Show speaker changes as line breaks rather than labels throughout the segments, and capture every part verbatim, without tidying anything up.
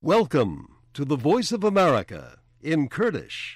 Welcome to the Voice of America in Kurdish.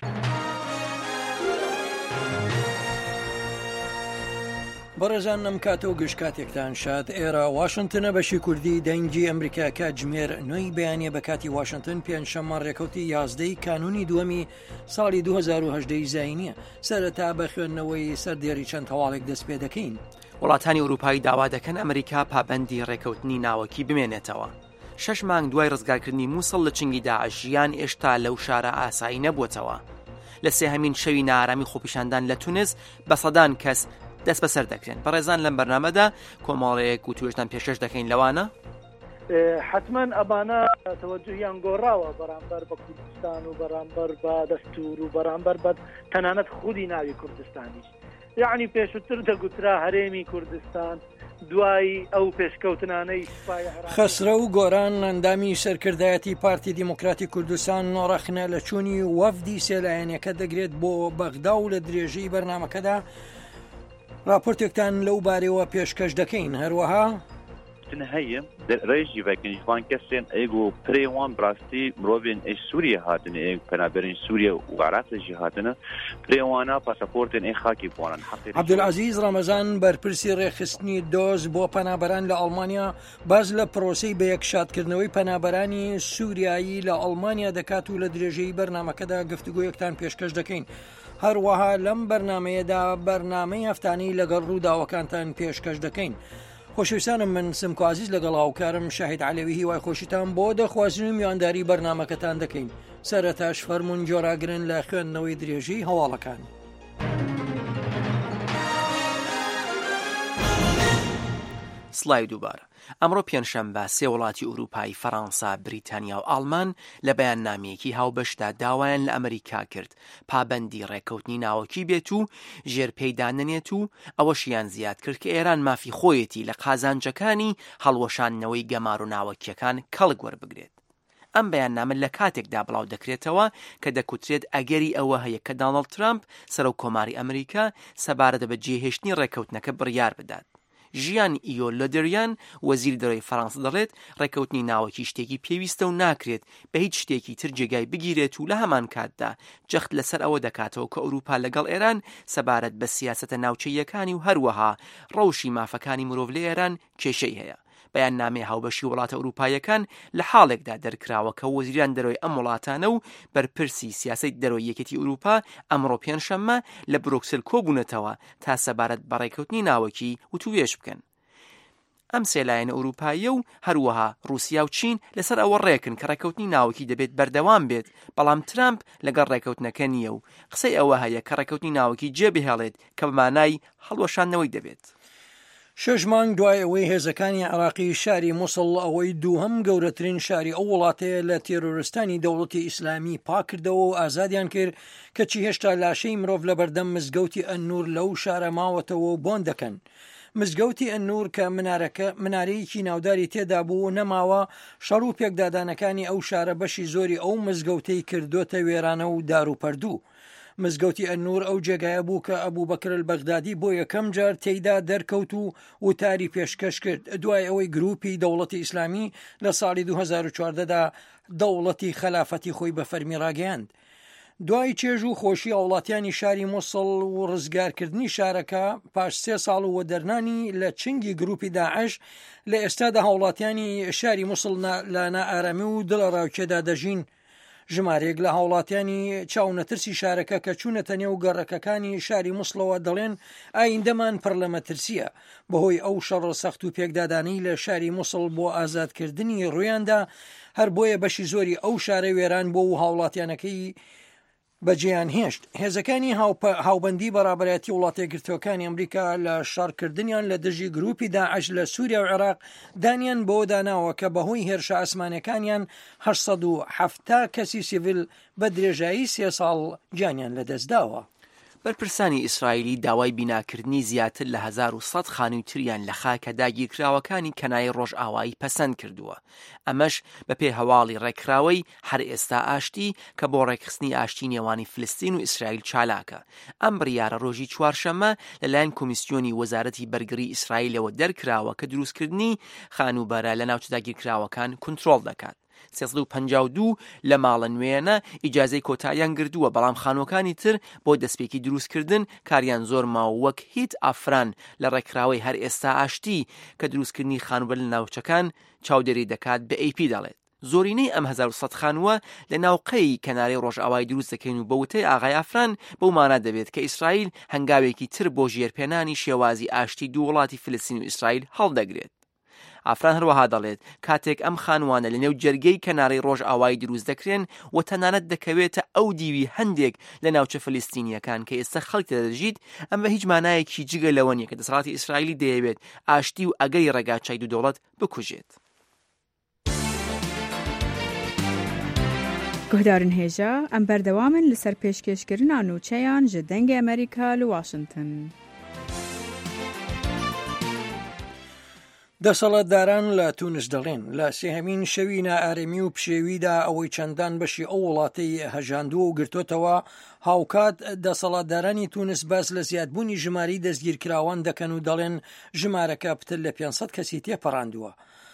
بەڕێزانم کاتە و گشت کاتێکتان شاد ئێرە واشنگتنە بەشی کوردی دەنگی ئەمریکا کات ژمێر نوێی بەیانیە بە کاتی واشنگتن پێنجشەممە ڕێکەوتی یازدەی کانونی دووەمی ساڵی دوو هەزار و هەژدە زاینیە سەرەتا بە خوێندنەوەی سەردێری چەند هەواڵێک دەست پێ دەکەین.
وڵاتانی ئەوروپایی داوا دەکەن ئەمریکا پابەندی ڕێکەوتنی ناوەکی بمێنێتەوە. شەش مانگ دوای ڕزگارکردنی مووسڵ لە چنگی داعش ژیان ئێشتا لەو شارە ئاسایی نەبووتەوە. لە سێهەمین شەوی نارامی خۆپیشاندان لە تونس بە سەدان کەس دەست بەسەر دەکرێن. بەڕێزان لەم بەرنامەدا کۆمەڵەیەک و توێژتان پێشەش دەکەین لەوانە
حتما ئەبانە تەوەجوهیان گۆڕاوە بەرامبەر بە کوردستان و بەرامبەر بە دەستور و بەرامبەر بە تەنانەت خودی ناوی کوردستانیش، یعنی پێشووتر دەگوترا هەرێمی کوردستان دوای ئەو پێشکەوتنانەی
خەسرە و گۆران ئەندامی سەرکردایەتی پارتی دیموکراتی کوردستان نۆڕەخنە لە چوونی وەفدی سێلایەنەکە دەگرێت بۆ بەغدا و لە درێژەی بەرنامەکەدا راپۆرتێکتان لەو بارەوە پێشکەش دەکەین. هەروەها
هەیە ڕێژی ڤکنیشوان کەسێن ئەیگ و پرێوان بڕاستی مرۆڤێن ئەی سووریە هاتن ئەیگ پەنابەرین سووریە و عراقیشی هاتنە پرێوانە پاسەپۆرتێن ئەی خاکی بوانن.
عەبدولعەزیز ڕەمەزان بەرپرسی ڕێخستنی دۆز بۆ پەنابەران لە ئەڵمانیا باز لە پرۆسەی بە یەکشادکردنەوەی پەنابەرانی سووریایی لە ئەڵمانیا دەکات و لە درێژەی بەرنامەکەدا گفتوگۆیەکتان پێشکەش دەکەین. هەروەها لەم بەرنامەیەدا بەرنامەی هەفتانەی لەگەڵ ڕووداوەکانتان پێشکەش دەکەین. خۆشەویستانم من سمکۆ عەزیز لەگەڵ هاوکارم شاهید عەلەوی هیوای خۆشیتان بۆ دەخوازین و میوانداری بەرنامەکەتان دەکەین. سەرەتاش فەرموون جۆراگرن لە خوێندنەوەی درێژەی هەواڵەکان.
سڵای دووبارە. ئەمڕۆ پێنجشەممە سێ وڵاتی ئەوروپای فەڕەنسا، بریتانیا و ئاڵمان لە بەیاننامەیەکی هاوبەشدا داوایان لە ئەمریکا کرد پابەندی ڕێکەوتنی ناوەکی بێت و ژێرپەیدا نەنێت و ئەوەشیان زیاد کرد کە ئێران مافی خۆیەتی لە قازانجەکانی هەڵوەشاندنەوەی گەمار و ناوەکیەکان کەڵک وەربگرێت. ئەم بەیاننامە لە کاتێکدا بڵاو دەکرێتەوە کە دەکوترێت ئەگەری ئەوە هەیە کە دۆناڵد ترامپ سەرۆکۆماری ئەمریکا سەبارەت بە جێهێشتنی ڕێکەوتنەکە بڕیار بدات. ژیان ئیۆ لۆدریان وەزیر دەرەوەی فەڕەنسا دەڵێت ڕێکەوتنی ناوەکی شتێکی پێویستە و ناکرێت بە هیچ شتێکی تر جێگای بگیرێت و لە هەمان کاتدا جەخت لەسەر ئەوە دەکاتەوە کە ئەوروپا لەگەڵ ئێران سەبارەت بە سیاسەتە ناوچەیەکانی و هەروەها ڕەوشی مافەکانی مرۆڤ لە ئێران کێشەی هەیە. بەیاننامەی هاوبەشی وڵاتە ئەوروپایەکان لە حاڵێکدا دەرکراوە کە وەزیران دەرەوەی ئەم وڵاتانە و بەرپرسی سیاسەی دەرەوەی یەکێتی ئەوروپا ئەمڕۆ پێنجشەممە لە بروکسل کۆبوونەتەوە تا سەبارەت بە ڕێکەوتنی ناوەکی وتوێژ بکەن. ئەم سێلایەنە ئەوروپاییە و هەروەها رووسیا و چین لەسەر ئەوە ڕێکن کە ڕێکەوتنی ناوەکی دەبێت بەردەوام بێت، بەڵام ترامپ لەگەڵ ڕێکەوتنەکە نییە و قسەی ئەوە هەیە کە ڕێکەوتنی ناوەکی جێبهێڵێت کە بەمانای هەڵوەشاندنەوەی دەبێت.
شەش مانگ دوای ئەوەی هێزەکانی عێراقی شاری مووسڵ ئەوەی دووهەم گەورەترین شاری ئەو وڵاتەیە لە تێرۆریستانی دەوڵەتی ئیسلامی پاکردەوە و ئازادیان کرد کەچی هێشتا لاشەی مرۆڤ لە بەردەم مزگەوتی ئەننور لەو شارە ماوەتەوە و بۆن دەکەن. مزگەوتی ئەننور کە منارەکە منارەیەکی ناوداری تێدا بوو نەماوە شەڕ و پێکدادانەکانی ئەو شارە بەشی زۆری ئەو مزگەوتەی کردوتە وێرانە و دار و پەردوو. مزگەوتی ئەننور ئەو جێگایە بوو کە ئەبوو بەکر البەغدادی بۆ یەکەم جار تێیدا دەرکەوت و وتاری پێشکەش کرد دوای ئەوەی گروپی دەوڵەتی ئیسلامی لە ساڵی دوو هەزار و چواردەدا دەوڵەتی خەلافەتی خۆی بە فەرمی ڕاگەیاند. دوای چێژ و خۆشی وڵاتیانی شاری مووسڵ و ڕزگارکردنی شارەکە پاش سێ ساڵ و وەدەرنانی لە چنگی گروپی داعش لە ئێستادا هاوڵاتیانی شاری مووسڵ لە نائارامی و دڵە ڕاوکێدا دەژین. ژمارێک لە هاوڵاتیانی چاونەترسی شارەکە کە چوونەتە نێو گەڕەکەکانی شاری مووسڵەوە دەڵێن ئایندەمان پڕ لە مەترسیە بەهۆی ئەو شەڕە سەخت و پێکدادانی لە شاری مووسڵ بۆ ئازادکردنی ڕوویاندا، هەر بۆیە بەشی زۆری ئەو شارە وێران بۆ و هاوڵاتیانەکەی بەجێیان هێشت. هێزەکانی هاوبەندی بەڕابەتی وڵاتە یەکگرتووەکانی ئەمریکا لە شەڕکردنیان لە دژی گروپی داعش لە سووریا و عێراق دانیان بۆ داناوە کە بەهۆی هێرشە ئاسمانەکانیان هەشت سەد و هەفتاد کەسی سیڤیل بە درێژایی سێ ساڵ گیانیان لەدەستداوە.
بەرپرسانی ئیسرائیلی داوای بیناکردنی زیاتر لە هەزار و سەد خانووی تریان لە خاکە داگیرکراوەکانی کەنای ڕۆژئاوایی پەسەند کردووە. ئەمەش بە پێ هەواڵی ڕێکراوەی هەر ئێستا ئاشتی کە بۆ ڕێکخستنی ئاشتی نێوانی فلستین و ئیسرائیل چالاکە. ئەم بڕیارە ڕۆژی چوارشەممە لەلایەن کۆمیسیۆنی وەزارەتی بەرگری ئیسرائیلەوە دەرکراوە کە دروستکردنی خانوبەرە لە ناوچە داگیرکراوەکان کنترۆڵ دەکات. سێسەد و پەنجا و دوو لە ماڵە نوێنە ئیجازەی کۆتاییان گردووە، بەڵام خانووەکانی تر بۆ دەستپێکی دروستکردن کاریان زۆر ماوە، وەک هیت ئافران لە ڕێکخراوەی هەر ئێستا ئاشتی کە دروستکردنی خانوبەر لە ناوچەکان چاودێری دەکات بە ئەی پی دەڵێت. زۆرینەی ئەم هەزار و سەد خانووە لە ناوقەی کەنارەی ڕۆژئاوای دروست دەکەین و بە وتەی ئاغای ئافران بەو مانە دەبێت کە ئیسرائیل هەنگاوێکی تر بۆ ژێرپێنانی شێوازی ئاشتی دوو وڵاتی فلستین و ئیسرائیل هەڵدەگرێت. ئافران هەروەها دەڵێت کاتێک ئەم خانوانە لە نێو جەرگەی کەنارەی ڕۆژئاوای دروست دەکرێن و تەنانەت دەکەوێتە ئەو دیوی هەندێک لە ناوچە فلستینیەکان کە ئێستا خەڵک دەدەژیت، ئەم بە هیچ مانایەکی جگە لەوە نیە کە دەسەڵاتی ئیسرائیلی دەیەوێت ئاشتی و ئەگەری ڕێگاچای دوو دەوڵەت بکوژێت.
گۆدارن هێژە ئەم بەردەوامن لەسەر پێشکەشکردنا نووچەیان ji dengê ئەمریکا لە واشنگتن.
دەسەڵاتداران لە تونس دەڵێن لە سێهەمین شەوی نائارەمی و پشێویدا ئەوەی چەندان بەشی ئەو وڵاتەی هەژاندووە و گرتوتەوە هاوکات دەسەڵاتدارانی تونس باس لە زیادبوونی ژماری دەستگیرکراوان دەکەن و دەڵێن ژمارەکە پتر لە پێنجسەد کەسی تێپەڕاندووە.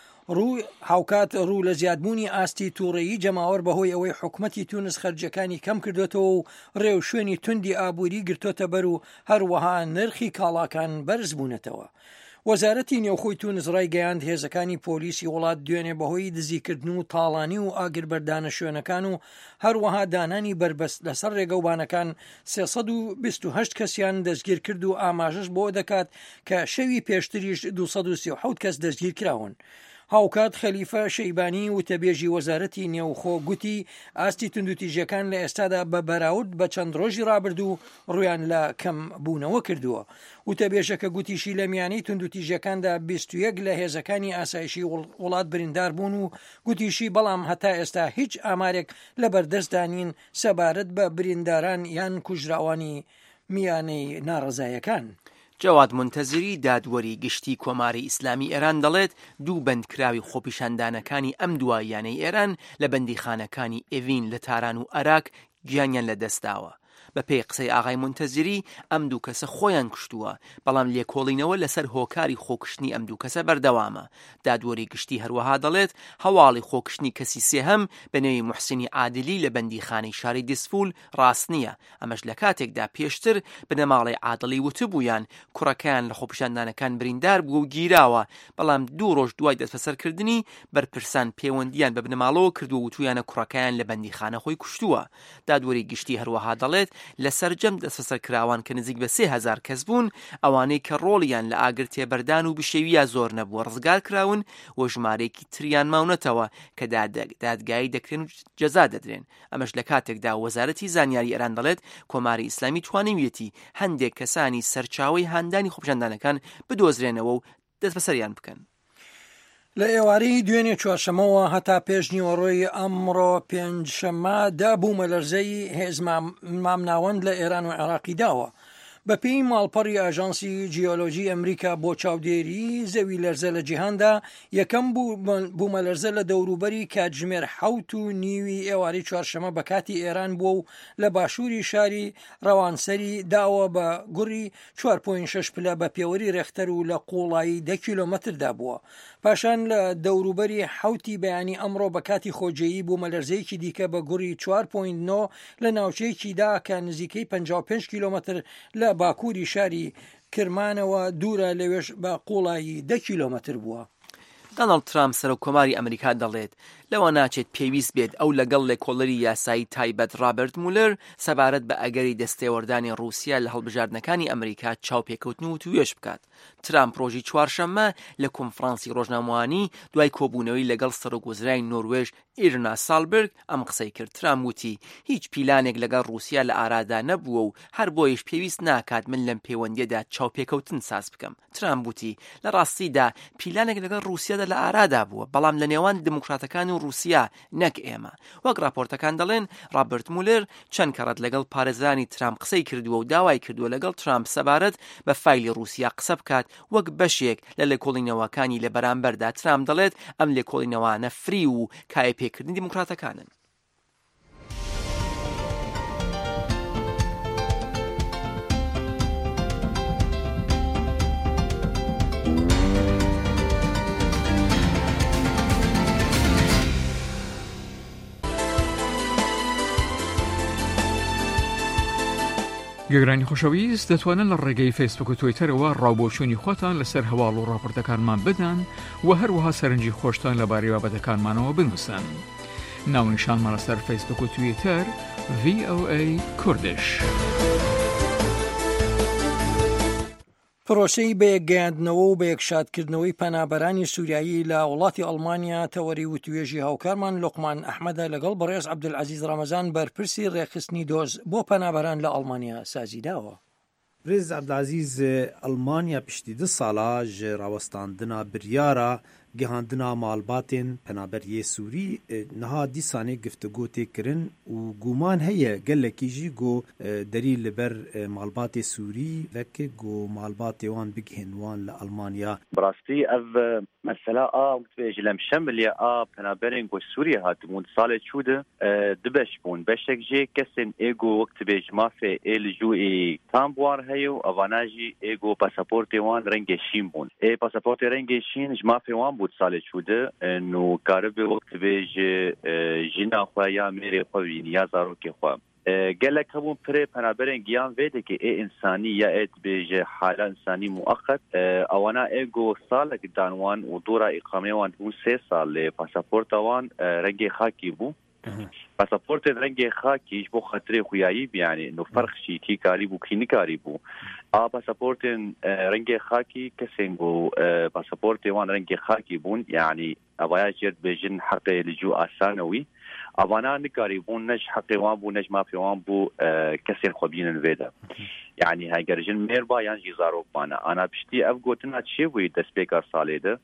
ڕوو هاوکات ڕوو لە زیادبوونی ئاستی تووڕێیی جەماوەر بەهۆی ئەوەی حکوومەتی تونس خەرجەکانی کەم کردوێتەوە و ڕێو شوێنی توندی ئابووری گرتوتە بەر و هەروەها نرخی کاڵاکان بەرز بوونەتەوە. وەزارەتی نێوخۆی تونس ڕایگەیاند هێزەکانی پۆلیسی وڵات دوێنێ بەهۆی دزیکردن و تاڵانی و ئاگربەردانە شوێنەکان و هەروەها دانانی بربەست لەسەر ڕێگەوبانەکان سێسەد و بیست و هەشت کەسیان دەستگیر کرد و ئاماژەش بۆ دەکات کە شەوی پێشتریش دووسەد و سی و حەوت کەس دەستگیر کراون. هاوکات خەلیفە شەیبانی وتەبێژی وەزارەتی نێوخۆ گوتی ئاستی توندوتیژەکان لە ئێستادا بە بەراورد بە چەند ڕۆژی ڕابرد و ڕویان لە کەم بوونەوە کردووە. وتەبێژەکە گوتیشی لە میانەی توندوتیژەکاندا بیست و یەک لە هێزەکانی ئاسایشی وڵات بریندار بوون و گوتیشی بەڵام هەتا ئێستا هیچ ئامارێک لە بەردەستدانین سەبارەت بە برینداران یان کوژراوانی میانەی ناڕزایەکان.
جەواد منتەزیری دادوەری گشتی کۆماری ئیسلامی ئێران دەڵێت دوو بەندکراوی خۆپیشاندانەکانی ئەم دواییانەی ئێران لە بەندیخانەکانی ئێڤین لە تاران و عراق گیانیان لەدەستداوە. بە پێی قسەی ئاغای منتەزیری ئەم دوو کەسە خۆیان کشتووە، بەڵام لێکۆڵینەوە لەسەر هۆکاری خۆکشتنی ئەم دوو کەسە بەردەوامە. دادوەری گشتی هەروەها دەڵێت هەواڵی خۆکشتنی کەسی سێهەم بە نێوی موحسینی عادلی لە بەندیخانەی شاری دیسفول ڕاست نییە. ئەمەش لە کاتێکدا پێشتر بنەماڵی عادلی وتبوویان کوڕەکەیان لە خۆپیشاندانەکان بریندار بووە و گیراوە، بەڵام دوو ڕۆژ دوای دەستبەسەرکردنی بەرپرسان پەیوەندیان بە بنەماڵەوە کردو و وتویانە کوڕەکەیان لە بەندیخانە خۆی کوشتووە. دادوەری گشتی هەروەها دەڵێت لە سەرجەم دەستبەسەرکراوان کە نزیک بە سێ هەزار کەس بوون، ئەوانەی کە ڕۆڵیان لە ئاگر تێبەردان و بشێویە زۆر نەبووە ڕزگار کراون و ژمارەیەکی تریان ماونەتەوە کە دادگایی دەکرێن و جەزا دەدرێن. ئەمەش لە کاتێکدا وەزارەتی زانیاری ئێران دەڵێت کۆماری ئیسلامی توانەوێتی هەندێک کەسانی سەرچاوەی هاندانی خۆپیشاندانەکان بدۆزرێنەوە و دەست بەسەریان بکەن.
لە ئێوارەی دوێنێ چوارشەمەوە هەتا پێش نیوەڕۆی ئەمڕۆ پێنجشەممە دابوومە لەرزەی هێز مامناوەند لە ئێران و عێراقی داوە. بە پێی ماڵپەڕی ئاژانسی جیۆلۆژی ئەمریکا بۆ چاودێری زەوی لەرزە لە جیهاندا یەکەم بوومە لەرزە لە دەوروبەری کاتژمێر حەوت و نیوی ئێوارەی چوارشەمە بە کاتی ئێران بووە و لە باشووری شاری ڕەوانسەری داوە بە گوڕی چوار پۆینت شەش پلە بە پێوەری ڕێختەر و لە قوڵایی دە کیلۆمەتردا بووە. پاشان لە دەوروبەری حەوتی بەیانی ئەمڕۆ بە کاتی خۆجێیی بوومە لەرزەیەکی دیکە بە گوڕی چوار پۆینت نۆ لە ناوچەیەکیدا کە نزیکەی پەنجا و پێنج کیلۆمەتر لە باکووری شاری کرمانەوە دوورە لەوێش بە قوڵایی دە کیلۆمەتر بووە.
دۆناڵد ترامپ سەرۆکۆماری ئەمریکا دەڵێت لەوە ناچێت پێویست بێت ئەو لەگەڵ لێکۆڵەری یاسایی تایبەت رابرت مولر سەبارەت بە ئەگەری دەستێوەردانی رووسیا لە هەڵبژاردنەکانی ئەمریکا چاوپێکەوتن و توێش بکات. ترامپ ڕۆژی چوارشەممە لە کۆنفرانسی ڕۆژنامەوانی دوای کۆبوونەوەی لەگەڵ سەرۆکوەزیرای نۆروێژ ئیرنا سالبرگ ئەم قسەی کرد. ترامپ وتی هیچ پیلانێک لەگەڵ رووسیا لە ئارادا نەبووە و هەر بۆیش پێویست ناکات من لەم پەیوەندیەدا چاوپێکەوتن ساز بکەم. ترامپ وتی لە ڕاستیدا پیلانێک لەگەڵ رووسیادا لە ئارادا بووە، بەڵام لە نێوان دموکراتەکان و رووسیا نەک ئێمە. وەک راپۆرتەکان دەڵێن رابرت مولر چەند کەڕەت لەگەڵ پارێزانی ترامپ قسەی کردووە و داوای کردووە لەگەڵ ترامپ سەبارەت بە فایلی رووسیا قسە بکات وەک بەشێک لە لێکۆڵینەوەکانی لە بەرامبەردا. ترامپ دەڵێت ئەم لێکۆڵینەوانە فری و کایە پێکردنی دیموکراتەکانن.
گەگرانی خۆشەویست دەتوانن لە ڕێگەی فیسبوک و تویتەرەوە ڕاوبۆچوونی خۆتان لەسەر هەواڵ و ڕاپۆرتەکانمان بدەن و هەروەها سەرنجی خۆشتان لەبارەی بابەتەکانمانەوە بنووسن. ناونیشانمان لەسەر فیسبوک و تویتەر ڤی ئۆ ئەی کوردش.
پرۆسەی بەیەکگەیاندنەوە و بەیەکشادکردنەوەی پەنابەرانی سووریایی لە وڵاتی ئەڵمانیا تەوەری وتوێژی هاوکارمان لوقمان ئەحمەدە لەگەڵ بەڕێز عەبدولعەزیز ڕەمەزان بەرپرسی ڕێخستنی دۆز بۆ پەنابەران لە ئەڵمانیا سازیداوە.
برێز عەبدولعەزیز ئەڵمانیا پشتی دو ساڵا ji rawestandina biryara gihandina malbatên penaberiyê Sûrî niha dîsanê giftego tê kirin û guman heye gelekî jî got derî li ber malbatê Sûrî veke got malbatê wan bigihên wan li Almanya.
Birastî ev mesela a ji lemşemiliye a penaberên got Sûriye hatibûn salê çû de di beş bûn. Beşek jê kesên êgo wektibê ji mafê ê li cûê tam buwar heye û evana jî êgo pasaportê wan rengê şîn bûn. Ê pasaportê rengê şîn ji mafê wan bû salê çûde nû karibê wektibê ji jîna xwe ya mêrê xwe bînî ya zarokê xwe. gelek hebûn pirê penaberên giyan vê dikê ê însanî ya ê dibêje hala însanî mueqet ewana êgo salek dan wan û dora îqamê wan bûn sê sal lê pasaporta wan rengê xakî bû. Pasaportên rengê xakî ji bo xetirê xuyayî yani nû ferq jî kî karî bû kî nikarî bû. A pasaportên rengê xakî kesên got pasaportê wan rengê xakî bûn yani evaya jê dibêjin heqê li cû asane wî. Evana nikarî bûn ne ji heqê wan bû ne ji mafê wan bû kesên xwe bînin vê de. Yani heger jin mêrba yan jî zarok bane. Ana piştî ev gotina çê bûyî destpêka salê de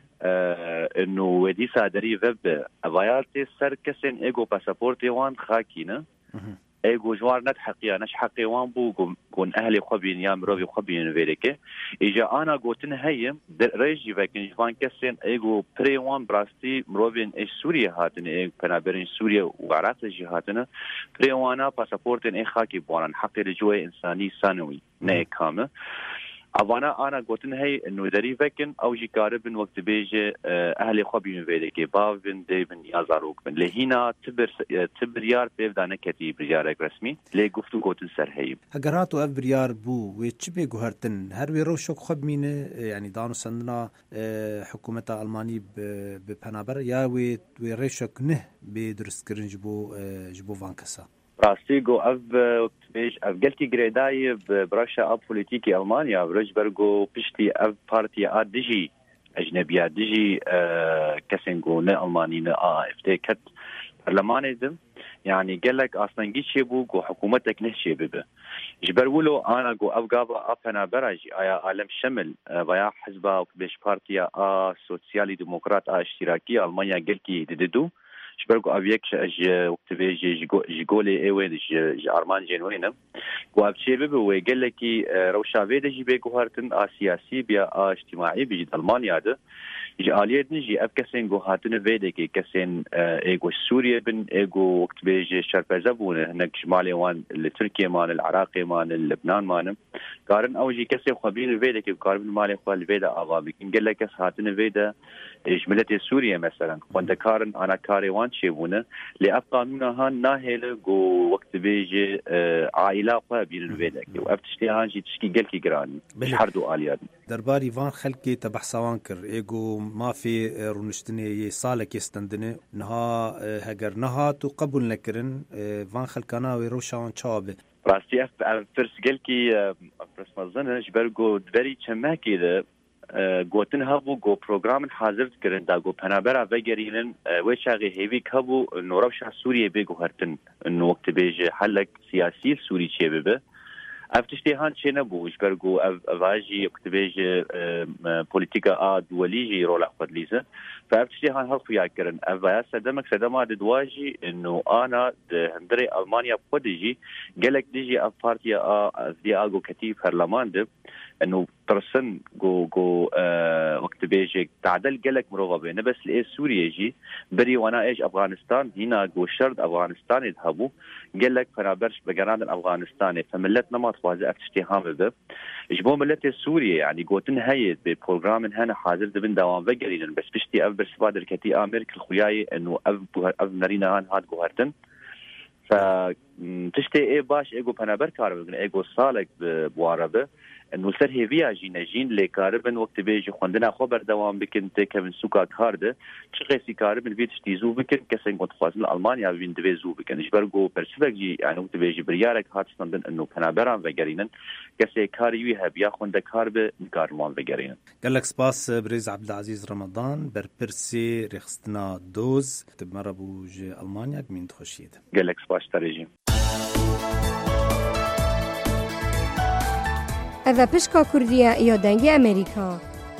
انه ودي سادري وب افاياتي سر كسن ايجو باسبورتي وان خاكينا ايجو جوار نت حقيا نش حقي وان بو كون اهلي خبين يا مروي خبين فيريكي اجا انا قوتن هيم ريجي فاكن جوان كسن ايجو بري وان براستي مروين اي سوريا هاتن اي بنابرين سوريا وعراق جهاتنا بري وانا باسبورتين اي خاكي بوان حقي لجوي انساني سنوي نه كامل اوانا انا قلتن هي انه دري فكن او جي قاربن وقت بيجي اهلي خبين فيديكي بافن ديبن يازاروك بن لهينا تبر تبريار بيفدانا كتي بريار رسمي لي گفتو قلتن سر هي
هگراتو اف بريار بو وچبي گوهرتن هر وي روشك خبمينه يعني دانو سندنا حكومه الماني بپنابر يا وي وي ريشك نه بدرست كرنج بو جبو فانكسا
راستيغو اف بيش اف قلتي جريداي برشا اب بوليتيكي المانيا برج برغو بشتي اف بارتي ا ديجي اجنبيه ديجي أه كسنغو نا الماني نا ا اف تي كت برلمانيزم يعني قال لك اصلا جي شي بو جو حكومتك نه شي بب جبرولو انا جو افغابا ابنا براجي ايا عالم شمل ويا حزب بيش بارتي ا سوسيالي ديمقراط ا اشتراكي المانيا قلتي ددو شبرقو أبيكش أج وقتبي جي جيقولي إيوين جي أرمان جنوينم وأبشي ببو ويقول لكي روشا فيدا جي بيقو هارتن آ سياسي بيا آ اجتماعي بيجي ألمانيا ده جي آليات نجي أب كسين قو هاتن فيدا كي كسين إيقو سوريا بن إيقو وقتبي جي شربزة بونه هناك شمالي وان لتركيا مان العراقي مان لبنان مان قارن أو جي كسين خبين فيدا كي قارن مالي خوال فيدا آغابي كن قال لك هاتن فيدا جملتي سوريا مثلا وانت كارن أنا كاري وان شيبونه لأب قانونها ناهل جو وقت بيجي عائلة قابل الفيدك وأبتشتي هانجي تشكي قلكي قراني حردو آليات
درباري فان خلقي تبحثوان كر إيجو ما في رونشتني يسالك يستندني نها هجر نها تقبل نكرن فان خلقنا ويروشان شابه
راستي أف فرس قلكي فرس مزنة جبرجو دبري كماكي ده گوتن هبو گو پروگرام حاضر کردن دا گو پنابرا وگرینن و شاغي هیوی کبو نورب شاه سوریه بگو هرتن انه وقت بیجه حلق سیاسی سوری چه ببه افتشتی هان چه نبو جبرگو اواجی وقت بیجه پولیتیکا آ دولیجی رولا خود لیزه فافتشتی هان هل خویا کردن اوایا سدمک سدما دواجی انه آنا هندري المانيا خودجي قالك ديجي اف بارتيا ا دي اغو كتيف برلمان ده انه ترسن جو جو آه وقت بيجي تعدل قالك مروغبه بس لايه سوريا جي بري وانا ايش افغانستان هنا جو شرط افغانستان يذهبوا قالك فنابرش بقران الافغانستاني فملتنا ما توازي افتشتهام به جبو ملت سوريا يعني قوتن هيد ببروجرام هنا حاضر دبن دوام بقرين بس بشتي اف برسبادر كتي امريكا الخياي انه اف اف نرينا هان هاد جوهرتن فتشتي اي باش ايجو بنابر كاربن ايجو صالك بواربه انه سر هيفيا جين جين لي كاربن وقت بيجي خوندنا خبر دوام بكن تكمن سوكا كارد تشخيسي كاربن بيتش تيزو بكن كسن كنت خاص المانيا بين دبيزو بكن جبرغو برسفجي يعني وقت بيجي بريارك هات ستاندن انه بنابران وغيرينن كسي كاريوي هبيا خوند كارب كارمان وغيرينن
قال لك سباس بريز عبد العزيز رمضان بربرسي رخصتنا دوز تمربوج المانيا من تخشيد
قال لك سباس ترجم
ئەڤە پشکا کوردیە یا دەنگی ئەمریکا.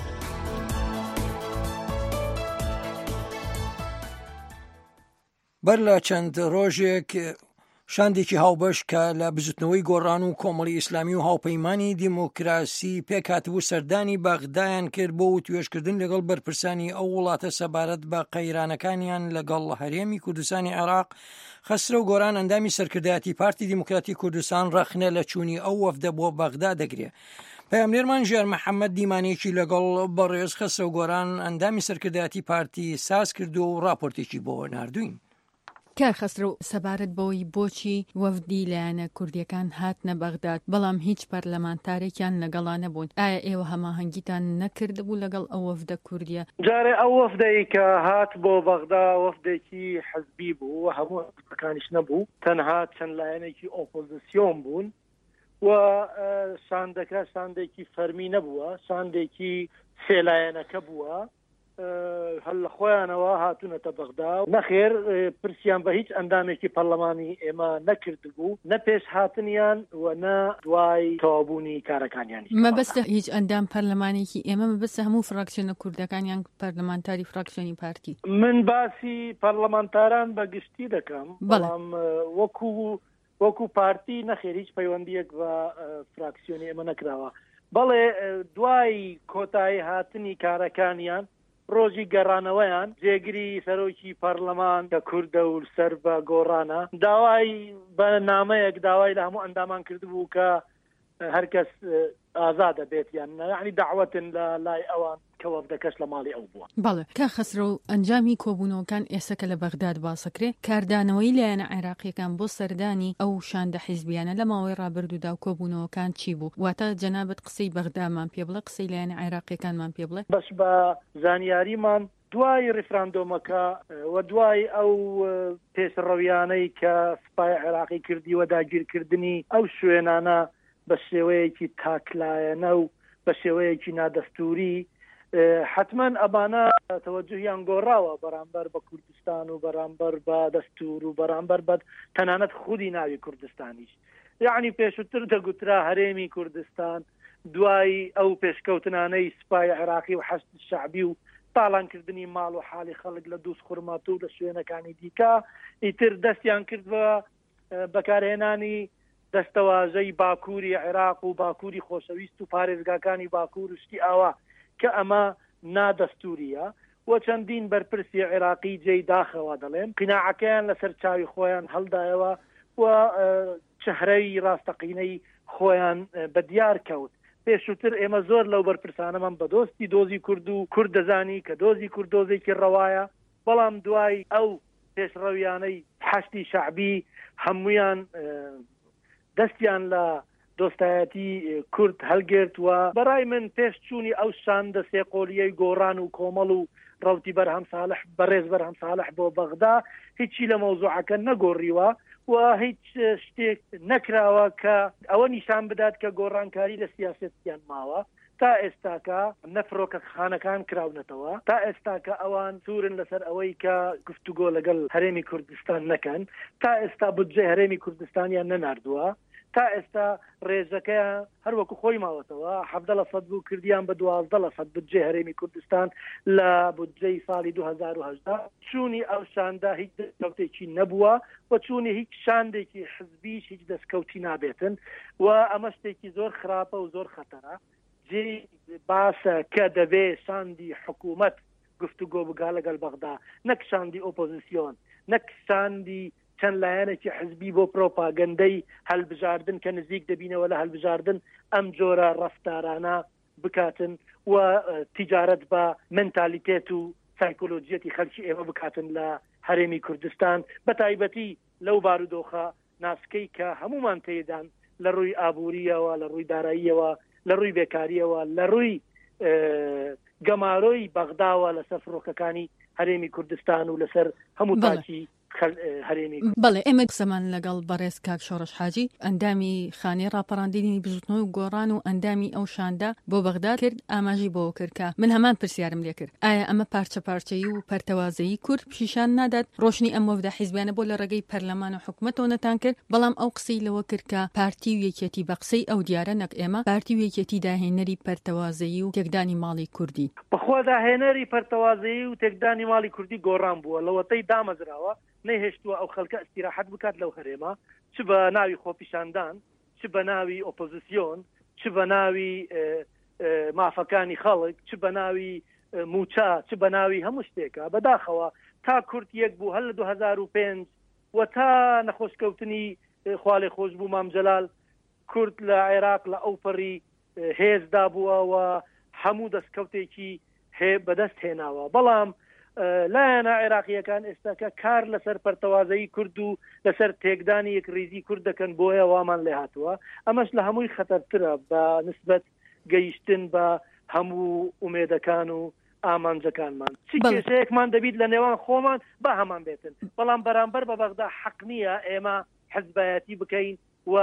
بەر لە چەند ڕۆژێک شاندێکی هاوبەش کە لە بزوتنەوەی گۆڕان و کۆمەڵی ئیسلامی و هاوپەیمانی دیموکراسی پێکهاتبوو سەردانی بەغدایان کرد بۆ و توێژکردن لەگەڵ بەرپرسانی ئەو وڵاتە سەبارەت بە قەیرانەکانیان لەگەڵ هەرێمی کوردستانی عێراق. خەسرە و گۆران ئەندامی سەرکردایەتی پارتی دیموکراتی کوردستان ڕەخنە لە چوونی ئەو وەفدە بۆ بەغدا دەگرێت. پەیامنێرمان ژێر محەممەد دیمانێکی لەگەڵ بەڕێز خەسرە و گۆران ئەندامی سەرکردایەتی پارتی ساز کردو و راپۆرتێکی بۆ ناردوین.
کار خەسرە و سەبارەت بەوەی بۆچی وەفدی لایەنە کوردیەکان هاتنە بەغداد بەڵام هیچ پەرلەمانتارێکیان لەگەڵا نەبوون، ئایا ئێوە هەماهەنگیتان نەکردبوو لەگەڵ ئەو وەفدە کوردیە؟
جارێ ئەو وەفدەی کە هات بۆ بەغدا وەفدێکی حزبی بوو و هەموو حزبەکانیش نەبوو، تەنها چەند لایەنێکی ئۆپۆزیسیۆن بوون و ساندەکە ساندێکی فەرمی نەبووە، ساندێکی سێلایەنەکە بووە، هەل لە خۆیانەوە هاتوونەتە بەغدا. نەخێر پرسیان بە هیچ ئەندامێکی پەرلەمانی ئێمە نەکردبوو، نە پێش هاتنیان و نە دوای تەوابوونی کارەکانیانی.
مەبەستە هیچ ئەندام پەرلەمانێکی ئێمە مەبەستە هەموو فراکسیۆنە کوردەکانیان پەرلەمانتاری فراکسیۆنی پارتی.
من باسی پەرلەمانتاران بەگشتی دەکەم، بەڵام وەکو وەکو پارتی نەخێر هیچ پەیوەندیەک بە فراکسیۆنی ئێمە نەکراوە. بەڵێ دوای کۆتایی هاتنی کارەکانیان ڕۆژی گەڕانەوەیان جێگری سەرۆکی پەرلەمان کە کوردە و سەر بە گۆڕانە داوای بە نامەیەک داوای لە هەموو ئەندامان کردبوو کە هەرکەس ئازادە بێت یان یعنی دعوەتن لە لای ئەوان کە وەفدەکەش لە ماڵی ئەو بووە.
بەڵێ کە خەسرە و ئەنجامی کۆبوونەوەکان ئێستا کە لە بەغداد باسەکرێ کاردانەوەی لایەنە عێراقیەکان بۆ سەردانی ئەو شاندە حیزبیانە لە ماوەی ڕابردوودا و کۆبوونەوەکان چی بوو؟ واتە جەنابەت قسەی بەغدامان پێ بڵێ، قسەی لایەنە عێراقیەکانمان پێ بڵێ.
بەش بە زانیاریمان دوای ڕیفراندۆمەکە و دوای ئەو پێشڕەویانەی کە سوپای عێراقی کردی و داگیرکردنی ئەو شوێنانە بە شێوەیەکی تاکلایەنە و بە شێوەیەکی نادەستوری حتمما ئەبانە تەوەجوهیان گۆڕاوە بەرامبەر بە کوردستان و بەرامبەر بە دەستور و بەرامبەر بە تەنانەت خودی ناوی کوردستانیش. یعنی پێشووتر دەگوترا هەرێمی کوردستان دوای ئەو پێشکەوتنانەی سوپای عێراقی و حەشد شەعبی و تاڵانکردنی ماڵ و حاڵی خەڵک لە دووس خوڕمات و لە شوێنەکانی دیکە ئیتر دەستیان کرد بە بەکارهێنانی دەستەواژەی باکووری عێراق و باکووری خۆشەویست و پارێزگاکانی باکوور و شتی ئاوا کە ئەمە نادەستوریە و چەندین بەرپرسی عێراقی جێی داخەوە دەڵێن قیناعەکەیان لەسەر چاوی خۆیان هەڵدایەوە و چهرەی ڕاستەقینەی خۆیان بە دیار کەوت. پێشووتر ئێمە زۆر لەو بەرپرسانەمان بە دۆستی دۆزی کورد و کورد دەزانی کە دۆزی کورد دۆزێکی ڕەوایە، بەڵام دوای ئەو پێشڕەویانەی حەشتی شەعبی هەمویان دەستیان لە دۆستایەتی کورد هەلگرت و بەڕای من پێشچوونی ئەو شاندە سێقۆلیەی گۆڕان و کۆمەڵ و ڕەوتی بەرهەم ساڵح بەڕێز بەرهەم ساڵح بۆ بەغدا هیچی لە مەوزوعەکە نەگۆڕیوە و هیچ شتێک نەکراوە کە ئەوە نیشان بدات کە گۆڕانکاری لە سیاسەتیان ماوە. تا ئێستاکە نەفرۆکە خانەکان کراونەتەوە، تا ئێستاکە ئەوان سوورن لەسەر ئەوەی کە گفتوگۆ لەگەڵ هەرێمی کوردستان نەکەن، تا ئێستا بودجێ هەرێمی کوردستانیان نەناردووە، تا ئێستا ڕێژەکەیان هەروەکو خۆی ماوەتەوە حەڤدە لە سەد بوو کردیان بە دوازدە لە سەد بودجێ هەرێمی کوردستان لە بودجەی ساڵی دوو هەزار و هەژدە. چوونی ئەو شاندا هیچ دەستکەوتێکی نەبووە و چوونی هیچ شاندێکی حزبیش هیچ دەستکەوتی نابێتن و ئەمە شتێکی زۆر خراپە و زۆر خەتەرە. جێ باسە کە دەبێ شاندی حکوومەت گفتوگۆ بگا لەگەڵ بەغدا، نەک شاندی ئۆپۆزیسیۆن، نەک شاندی چەند لایەنێکی حزبی بۆ پرۆپاگەندەی هەلبژاردن کە نزیک دەبینەوە لە هەلبژاردن ئەم جۆرە ڕەفتارانە بکاتن و تیجارەت بە منتالیتێت و سایکۆلۆجیەتی خەڵکی ئێمە بکاتن لە هەرێمی کوردستان بە تایبەتی لەو بارودۆخە ناسکەی کە هەمومان تێدان لە ڕووی ئابووریەوە لە ڕووی داراییەوە لە ڕووی بێکاریەوە لە ڕووی گەمارۆی بەغداوە لەسەر فڕۆکەکانی هەرێمی کوردستان و لەسەر هەموو تاکی هەرێمی.
بەڵێ ئێمە قسەمان لەگەڵ بەڕێز کاک شۆڕش حاجی ئەندامی خانەی ڕاپەڕاندنی بژوتنەوە و گۆڕان و ئەندامی ئەو شاندا بۆ بەغداد کرد ئاماژی بۆ کردکە من هەمان پرسیارم لێ کرد ئایا ئەمە پارچە پارچەیی و پەرتەوازەیی کورد پیشان نادات ڕۆشنی ئەم وەفدە حیزبیانە بۆ لە ڕێگەی پەرلەمان و حکوومەتەوە نەتان کرد بەڵام ئەو قسەی لەوە کرد کە پارتی و یەکێتی بە قسەی ئەو دیارە نەک ئێمە پارتی و یەکێتی داهێنەری پەرتەوازەیی و تێکدانی ماڵی کوردی
بەخوا داهێنەری پەرتەوازەیی و تێکدانی ماڵی کوردی گۆڕان بووە لەوەتەی دامەزراوە نەهێشتووە ئەو خەڵکە ئەستیراحەت بکات لەو هەرێمە چ بە ناوی خۆپیشاندان چ بە ناوی ئۆپۆزیسیۆن چ بە ناوی مافەکانی خەڵک چ بە ناوی موچا چ بە ناوی هەموو شتێکە بەداخەوە تا کورد یەک بوو هەل لە دوو هەزار و پێنج و تا نەخۆشکەوتنی خوالێ خۆش بوو مامجەلال کورد لە عێراق لە ئەو پەڕی هێزدا بووە و هەموو دەستکەوتێکی بەدەست هێناوە بەڵام لایەنە عێراقیەکان ئێستاکە کار لەسەر پەرتەوازەیی کورد و لەسەر تێکدانی یەک ریزی کورد دەکەن بۆیە وامان لێ هاتووە ئەمەش لە هەمووی خەتەرترە بە نسبەت گەیشتن بە هەموو ئومێدەکان و ئامانجەکانمان چی کێشەیەکمان دەبیت لە نێوان خۆمان با هەمان بێتن بەڵام بەرامبەر بە بەغدا حەق نییە ئێمە حزبایەتی بکەین و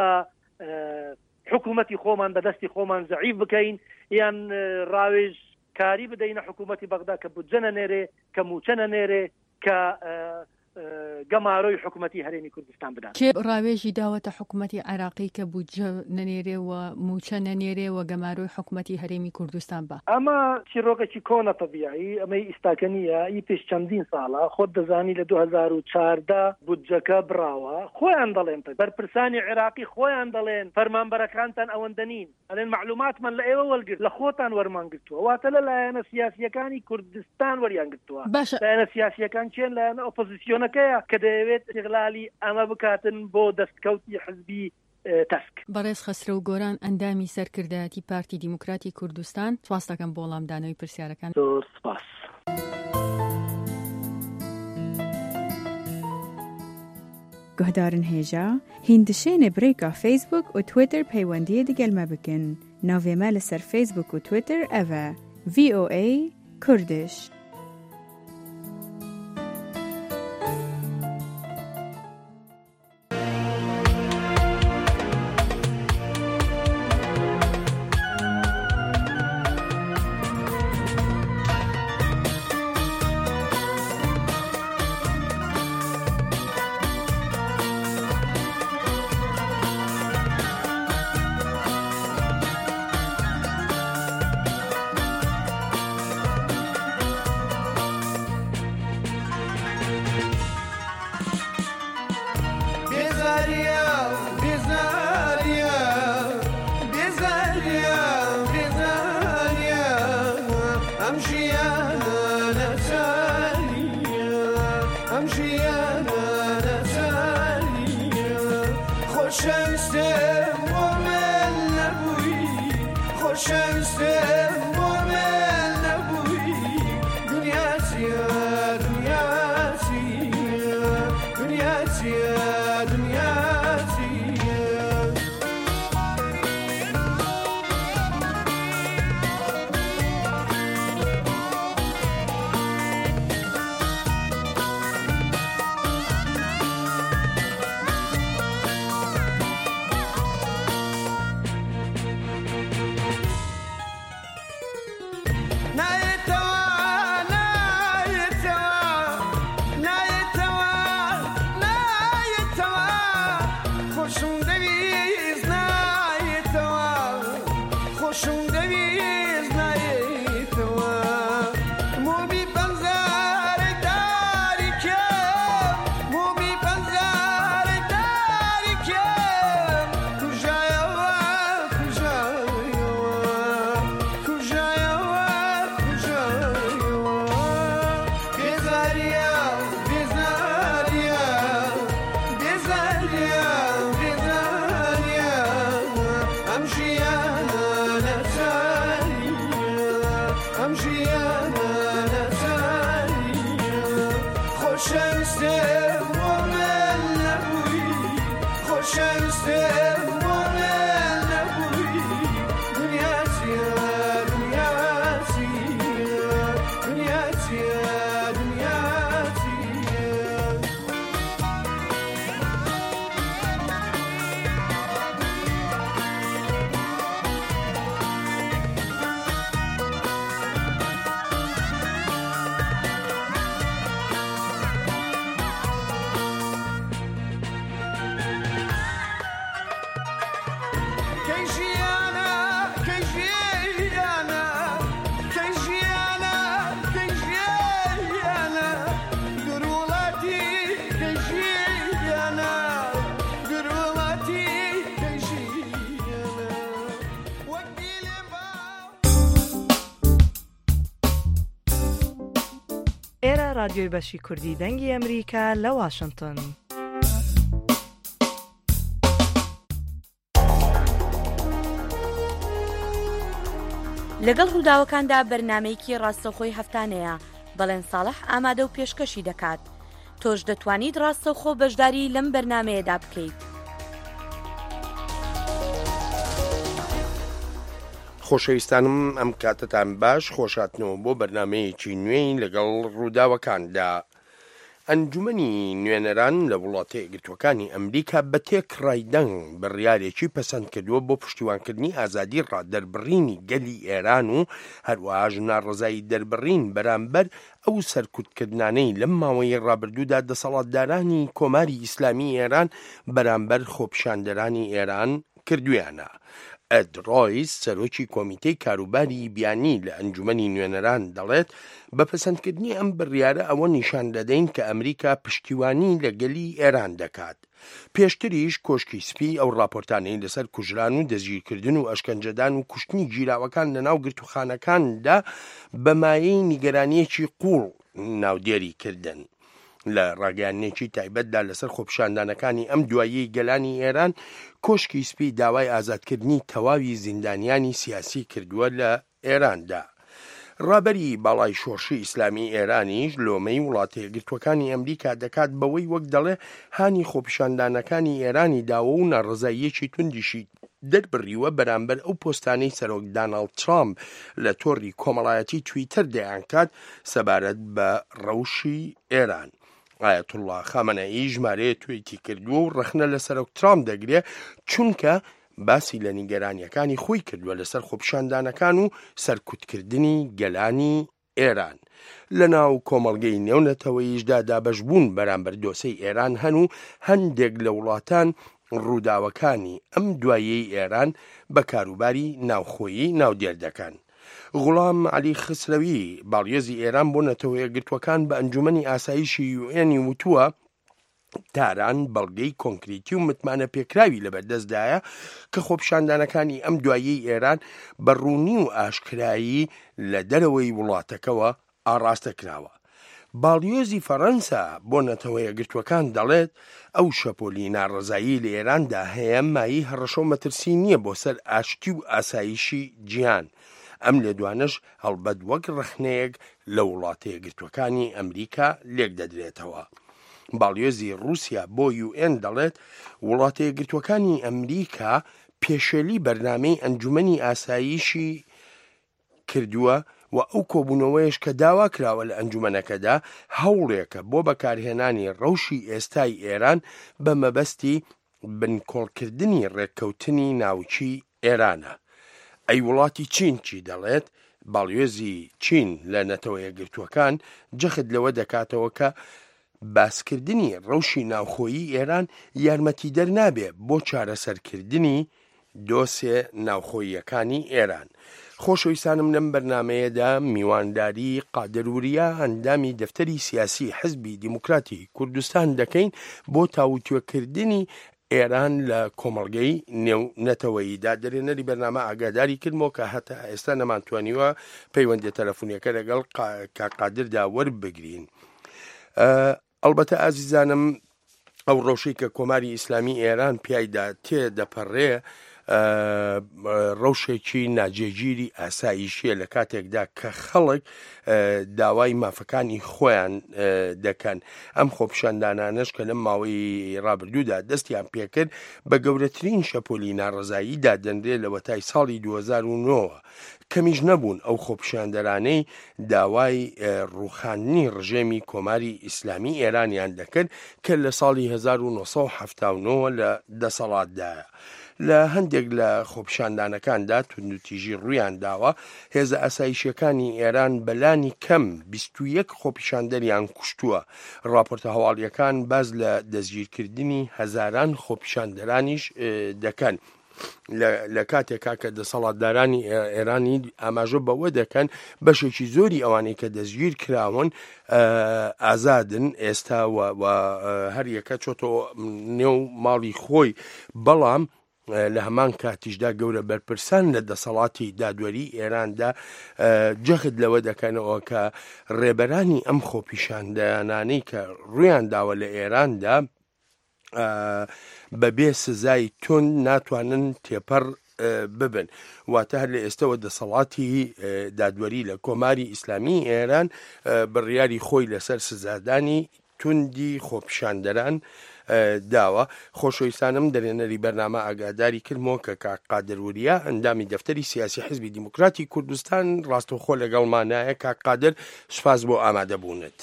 حکوومەتی خۆمان بەدەستی خۆمان زەعیف بکەین یان ڕاوێژ کاری بدەینە حکوومەتی بەغدا کە بودجە نەنێرێ کە موچە نەنێرێ کە گەمارۆی حکوومەتی هەرێمی کوردستان بدات
کێ ڕاوێژی داوەتە حکوومەتی عێراقی کە بودجە نەنێرێ و موچە نەنێرێ و گەمارۆی حکوومەتی هەرێمی کوردستان بە
ئەمە چیرۆکێکی کۆنە تەبیعی ئەمەی ئیستاکە نییە ئی پێش چەندین ساڵە خۆت دەزانی لە دوو هەزار و چواردە بودجەکە براوە خۆیان دەڵێن بەرپرسانی عێراقی خۆیان دەڵێن فەرمانبەرەکانتان ئەوەندە نین ئەڵێن معلوماتمان لە ئێوە وەرگرت لە خۆتان وەرمان گرتووە واتە لە لایەنە سیاسیەکانی کوردستان وەریان گرتووە لایەنە سیاسیەکان چێن لایەنە ئۆپۆزیسیۆن کە دەیەوێت استیغلالی ئەمە بکاتن بۆ دەستکەوتی حزبی تەسک.
بەڕێز خەسرە و گۆران ئەندامی سەرکردایەتی پارتی دیموکراتی کوردستان سپاس دەکەم بۆ وەڵامدانەوەی پرسیارەکان.
زۆر سپاس.
گۆهدارن هێژە هیندشێنێ برێکا فیسبوک و تویتر پەیوەندیە دەگەلمە بکەن ناوێمە لەسەر فیسبوک و تویتر ئەڤە ڤی ئۆ ئەی کوردش.
ئێرە رادیۆی بەشی کوردی دەنگی ئەمریکا لە واشنگتن.
لەگەڵ ڕووداوەکاندا بەرنامەیەکی ڕاستەوخۆی هەفتانەیە بەڵێن ساڵح ئامادە و پێشکەشی دەکات. تۆش دەتوانیت ڕاستەوخۆ بەشداری لەم بەرنامەیەدا بکەیت.
خۆشەویستانم ئەم کاتتان باش خۆشاتنەوە بۆ بەرنمەیەکی نوێی لەگەڵ ڕووداوەکاندا. ئەنجومەنی نوێنەران لە وڵاتە یەکگرتووەکانی ئەمریکا بە تێک ڕایدەنگ بڕیارێکی پەسەند کردووە بۆ پشتیوانکردنی ئازادی ڕادەربڕینی گەلی ئێران و هەروەها ژناڕزایی دەربڕین بەرامبەر ئەو سەرکوتکردانەی لەم ماوەی ڕابردوودا دەسەڵاتدارانی کۆماری ئیسلامی ئێران بەرامبەر خۆپیشاندەرانی ئێران کردویانە. ئەد ڕۆیس سەرۆکی کۆمیتەی کاروباری بیانی لە ئەنجومەنی نوێنەران دەڵێت بە پەسەندکردنی ئەم بڕیارە ئەوە نیشان دەدەین کە ئەمریکا پشتیوانی لە گەلی ئێران دەکات. پێشتریش کۆشکی سپی ئەو راپۆرتانەی لەسەر کوژران و دەستگیرکردن و ئەشکەنجەدان و کوشتنی گیراوەکان لە ناو گرتوخانەکاندا بەمایەی نیگەرانیەکی قوڵ ناودێری کردن. لە ڕاگەیانێکی تایبەتدا لەسەر خۆپیشاندانەکانی ئەم دواییەی گەلانی ئێران کۆشکی سپی داوای ئازادکردنی تەواوی زیندانیانی سیاسی کردووە لە ئێراندا. ڕابەری باڵای شۆڕشی ئیسلامی ئێرانیش لۆمەی وڵاتە یەکگرتووەکانی ئەمریکا دەکات بەوەی وەک دەڵێ هانی خۆپیشاندانەکانی ئێرانی داوە و ناڕزاییەکی توندیشی دەربڕیوە بەرامبەر ئەو پۆستانەی سەرۆک داناڵد ترامپ لە تۆڕی کۆمەڵایەتی تویتر دەیانکات سەبارەت بە ڕەوشی ئێران. ئایەتوڵڵا خامنەئی ژمارەیە تویتی کردووە و ڕەخنە لە سەرۆک ترامپ دەگرێ چونکە باسی لە نیگەرانیەکانی خۆی کردووە لەسەر خۆپیشاندانەکان و سەرکوتکردنی گەلانی ئێران. لە ناو کۆمەڵگەی نێونەتەوەیشدا دابەشبوون بەرامبەر دۆسەی ئێران هەن و هەندێک لە وڵاتان ڕووداوەکانی ئەم دوایەی ئێران بە کاروباری ناوخۆیی ناودێر دەکەن. غوڵام عەلی خسرەوی باڵیۆزی ئێران بۆ نەتەوە یەکگرتووەکان بە ئەنجومەنی ئاسایشی یو ئێنی وتووە تاران بەڵگەی کۆنکریتی و متمانە پێکراوی لەبەردەستدایە کە خۆپیشاندانەکانی ئەم دوایەی ئێران بە ڕوونی و ئاشکرایی لە دەرەوەی وڵاتەکەوە ئاڕاستە کراوە. باڵیۆزی فەڕەنسا بۆ نەتەوە یەکگرتووەکان دەڵێت ئەو شەپۆلی ناڕزایی لە ئێراندا هەیە مایی هەڕەشە و مەترسی نییە بۆ سەر ئاشتی و ئاسایشی جیهان. ئەم لێدوانش هەڵبەت وەک ڕەخنەیەک لە وڵاتە یەکگرتووەکانی ئەمریکا لێک دەدرێتەوە. باڵیۆزی رووسیا بۆ یو ئێن دەڵێت وڵاتە یەکگرتووەکانی ئەمریکا پێشێلی بەرنامەی ئەنجومەنی ئاسایشی کردووە و ئەو کۆبوونەوەیش کە داوا کراوە لە ئەنجومەنەکەدا هەوڵێکە بۆ بەکارهێنانی ڕەوشی ئێستای ئێران بە مەبەستی بنکۆڵکردنی ڕێککەوتنی ناوچی ئێرانە. ئەی وڵاتی چین چی دەڵێت؟ باڵیۆزی چین لە نەتەوە یەکگرتووەکان جەخت لەوە دەکاتەوە کە باسکردنی ڕەوشی ناوخۆیی ئێران یارمەتیدەر نابێ بۆ چارەسەرکردنی دۆسێ ناوخۆییەکانی ئێران. خۆشەویستانم لەم بەرنمەیەدا میوانداری قادەروریا ئەندامی دەفتەری سیاسی حزبی دیموکراتی کوردستان دەکەین بۆ تاوتوێکردنی ئێران لە کۆمەڵگەی نێونەتەوەییدا. دەرێنەری بەرنامە ئاگاداری کردمەوە کە هەتا ئێستا نەمانتوانیوە پەیوەندی تەلەفۆنیەکە لەگەڵ کاقادردا وەربگرین. ئەلبەتە ئازیزانم ئەو ڕۆژەی کە کۆماری ئیسلامی ئێران پیایدا تێدەپەڕێ ڕەوشێکی ناجێگیری ئاساییشیە لە کاتێکدا کە خەڵک داوای مافەکانی خۆیان دەکەن. ئەم خۆپیشاندانانش کە لەم ماوەی ڕابردوودا دەستیان پێکرد بە گەورەترین شەپۆلی ناڕزاییدا دەنرێت لە وەتای ساڵی دوو هەزار و نۆ کەمیش نەبوون ئەو خۆپیشاندەرانەی داوای ڕوخاندنی ڕژێمی کۆماری ئیسلامی ئێرانیان دەکرد کە لە ساڵی هەزار و نۆ سەد و هەفتاد و نۆ لە دەسەڵاتدایە. لە هەندێک لە خۆپیشاندانەکاندا توندوتیژی ڕوویان داوە هێزە ئاسایشیەکانی ئێران بەلانی کەم بیست و یەک خۆپیشاندەریان کوشتووە. راپۆرتە هەواڵیەکان باز لە دەستگیرکردنی هەزاران خۆپیشاندەرانیش دەکەن لە کاتێکا کە دەسەڵاتدارانی ئێرانی ئاماژە بەوە دەکەن بەشێکی زۆری ئەوانەی کە دەستگیر کراون ئازادن ئێستا هەر یەکە چۆتۆ نێو ماڵی خۆی، بەڵام لە هەمان کاتیشدا گەورە بەرپرسان لە دەسەڵاتی دادوەری ئێراندا جەخت لەوە دەکەنەوە کە ڕێبەرانی ئەم خۆپیشاندانانەی کە ڕویان داوە لە ئێراندا بەبێ سزای تۆن ناتوانن تێپەڕ ببن. واتە هەر لە ئێستەوە دەسەڵاتی دادوەری لە کۆماری ئیسلامی ئێران بڕیاری خۆی لەسەر سزادانی توندی خۆپیشاندەران داوە. خۆشەویستانم دەرێنەری بەرنامە ئاگاداری کردمەوە کە کاک قادر وریە ئەندامی دەفتەری سیاسی حیزبی دیموکراتی کوردستان ڕاستەوخۆ لەگەڵمانایە. کاک قادر سوپاس بۆ ئامادەبوونت.